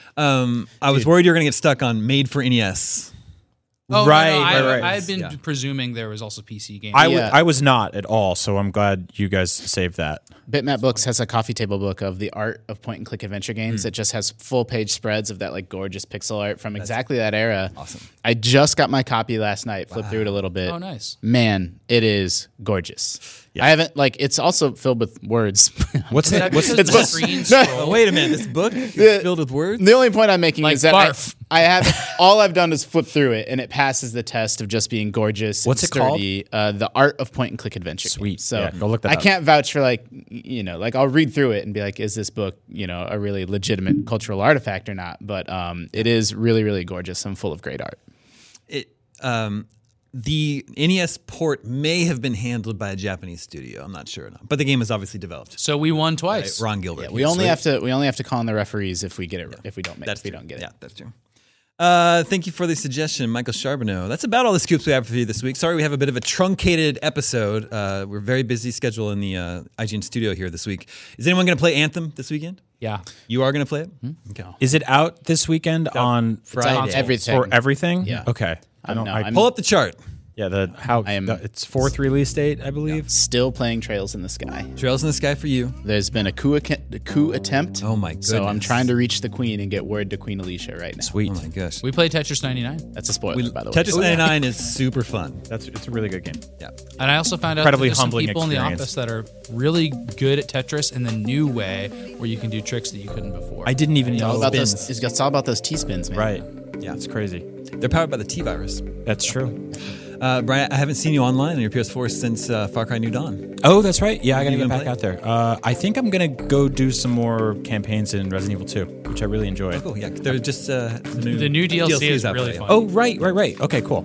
[SPEAKER 1] Um, I was worried you were gonna get stuck on Made for N E S.
[SPEAKER 5] Oh,
[SPEAKER 6] Right,
[SPEAKER 5] no, no, I,
[SPEAKER 6] right, right.
[SPEAKER 5] I had been
[SPEAKER 1] Yeah.
[SPEAKER 5] presuming there was also P C games.
[SPEAKER 6] I, w-
[SPEAKER 4] Yeah.
[SPEAKER 6] I was not at all, so I'm glad you guys saved that.
[SPEAKER 4] Bitmap Books has a coffee table book of the art of point and click adventure games. It just has full page spreads of that like gorgeous pixel art from exactly that era.
[SPEAKER 1] awesome.
[SPEAKER 4] I just got my copy last night. Flipped through it a little bit.
[SPEAKER 5] Oh, nice.
[SPEAKER 4] Man, it is gorgeous. I haven't like it's also filled with words.
[SPEAKER 6] What's
[SPEAKER 5] Is
[SPEAKER 6] the,
[SPEAKER 5] that
[SPEAKER 6] what's
[SPEAKER 5] because
[SPEAKER 6] the,
[SPEAKER 5] the screen
[SPEAKER 1] Oh,
[SPEAKER 5] scroll?
[SPEAKER 1] wait a minute. This book is filled with words.
[SPEAKER 4] The only point I'm making
[SPEAKER 5] Like
[SPEAKER 4] is that I,
[SPEAKER 5] barf.
[SPEAKER 4] I have all I've done is flip through it, and it passes the test of just being gorgeous.
[SPEAKER 6] What's
[SPEAKER 4] and
[SPEAKER 6] it called?
[SPEAKER 4] sturdy. Uh, the Art of Point and Click Adventure.
[SPEAKER 6] Sweet.
[SPEAKER 4] Games. So
[SPEAKER 6] Yeah, go look that
[SPEAKER 4] I
[SPEAKER 6] up.
[SPEAKER 4] can't vouch for like y- you know, like I'll read through it and be like, is this book you know a really legitimate cultural artifact or not? But um, it is really really gorgeous and full of great art.
[SPEAKER 1] It um, the N E S port may have been handled by a Japanese studio. I'm not sure, or not. But the game is obviously developed.
[SPEAKER 5] So we won twice.
[SPEAKER 1] Ron Gilbert.
[SPEAKER 4] We only have to we only have to call on the referees if we get it if we don't make
[SPEAKER 1] That's
[SPEAKER 4] if we
[SPEAKER 1] true.
[SPEAKER 4] don't get it.
[SPEAKER 1] Yeah, that's true. Uh, thank you for the suggestion, Michael Charbonneau. That's about all the scoops we have for you this week. Sorry we have a bit of a truncated episode. Uh, we're very busy schedule in the uh, I G N studio here this week. Is anyone going to play Anthem this weekend?
[SPEAKER 5] Yeah.
[SPEAKER 1] You are going to play it? Okay.
[SPEAKER 6] is it out this weekend on
[SPEAKER 1] Friday.
[SPEAKER 4] Everything.
[SPEAKER 6] for everything?
[SPEAKER 4] Yeah.
[SPEAKER 6] Okay. I don't.
[SPEAKER 4] no,
[SPEAKER 6] I,
[SPEAKER 4] I'm-
[SPEAKER 1] Pull up the chart.
[SPEAKER 6] yeah. The how
[SPEAKER 4] I am-
[SPEAKER 6] the, it's fourth release date, I believe.
[SPEAKER 4] Still playing Trails in the Sky.
[SPEAKER 1] Trails in the Sky for you.
[SPEAKER 4] There's been a coup, ac- a coup attempt.
[SPEAKER 1] Oh my
[SPEAKER 4] So I'm
[SPEAKER 1] goodness.
[SPEAKER 4] trying to reach the Queen and get word to Queen Alicia right now.
[SPEAKER 6] Sweet.
[SPEAKER 1] Oh my gosh.
[SPEAKER 5] We played Tetris ninety-nine.
[SPEAKER 4] That's a spoiler,
[SPEAKER 1] We,
[SPEAKER 4] by the way.
[SPEAKER 1] Tetris ninety-nine is super fun.
[SPEAKER 6] That's it's a really good game.
[SPEAKER 1] Yeah.
[SPEAKER 5] And I also found out that
[SPEAKER 6] Incredibly
[SPEAKER 5] there's some
[SPEAKER 6] humbling
[SPEAKER 5] people in the
[SPEAKER 6] experience.
[SPEAKER 5] office that are really good at Tetris in the new way where you can do tricks that you couldn't before.
[SPEAKER 6] I didn't even
[SPEAKER 4] It's all
[SPEAKER 6] know.
[SPEAKER 4] about
[SPEAKER 1] spins.
[SPEAKER 4] those. It's all about those T spins, man.
[SPEAKER 6] Right.
[SPEAKER 1] Yeah.
[SPEAKER 6] It's crazy.
[SPEAKER 1] They're powered by the T-Virus.
[SPEAKER 6] That's true.
[SPEAKER 1] Uh, Brian, I haven't seen you online on your P S four since uh, Far Cry New Dawn.
[SPEAKER 6] Oh, that's right. Yeah, I gotta
[SPEAKER 1] You
[SPEAKER 6] get
[SPEAKER 1] gonna
[SPEAKER 6] back
[SPEAKER 1] play?
[SPEAKER 6] out there. Uh, I think I'm gonna go do some more campaigns in Resident Evil two, which I really enjoy.
[SPEAKER 1] Cool, yeah. They're just uh, the new,
[SPEAKER 5] The new D L C is
[SPEAKER 1] out
[SPEAKER 5] really
[SPEAKER 1] there, yeah.
[SPEAKER 5] fun.
[SPEAKER 6] Oh, right, right, right. Okay, cool.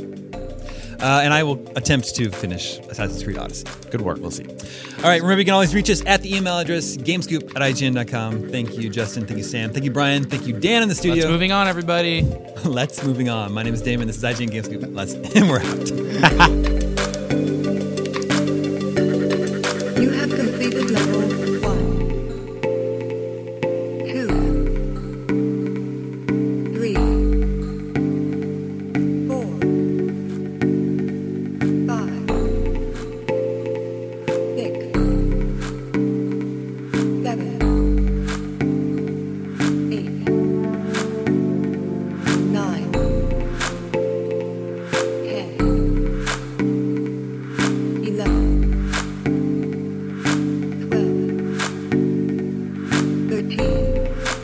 [SPEAKER 1] Uh, and I will attempt to finish Assassin's Creed Odyssey.
[SPEAKER 6] Good work.
[SPEAKER 1] We'll see. All right, remember you can always reach us at the email address gamescoop at I G N dot com. Thank you, Justin. Thank you, Sam. Thank you, Brian. Thank you, Dan in the
[SPEAKER 5] Let's
[SPEAKER 1] studio.
[SPEAKER 5] moving on, everybody.
[SPEAKER 1] Let's moving on. My name is Damon. This is I G N Gamescoop. Let's and we're out.
[SPEAKER 3] You have completed level one, two, three, four, five, six, seven, eight, nine, ten, eleven. twelve, thirteen,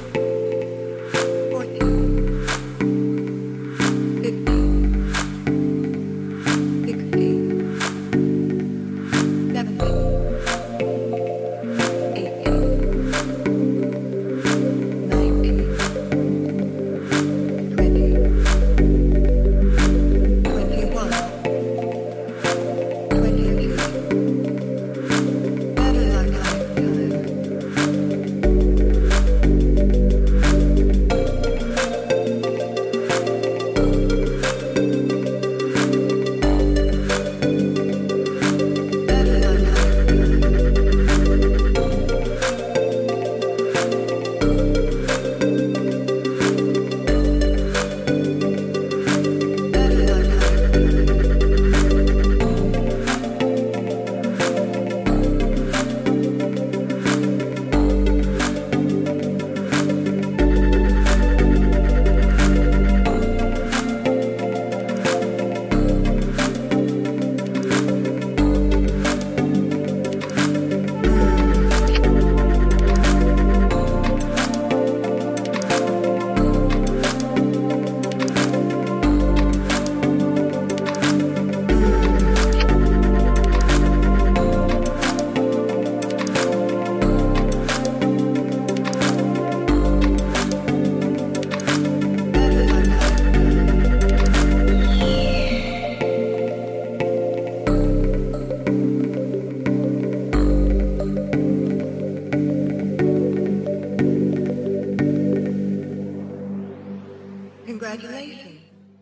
[SPEAKER 3] Congratulations.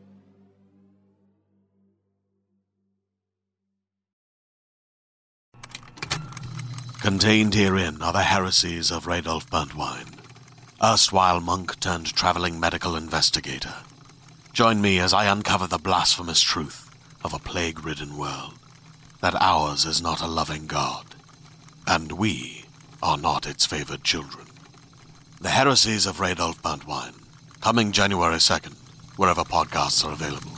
[SPEAKER 7] Contained herein are the heresies of Radolf Burntwine, erstwhile monk turned traveling medical investigator. Join me as I uncover the blasphemous truth of a plague-ridden world, that ours is not a loving God, and we are not its favored children. The Heresies of Radolf Burntwine, coming January second, wherever podcasts are available.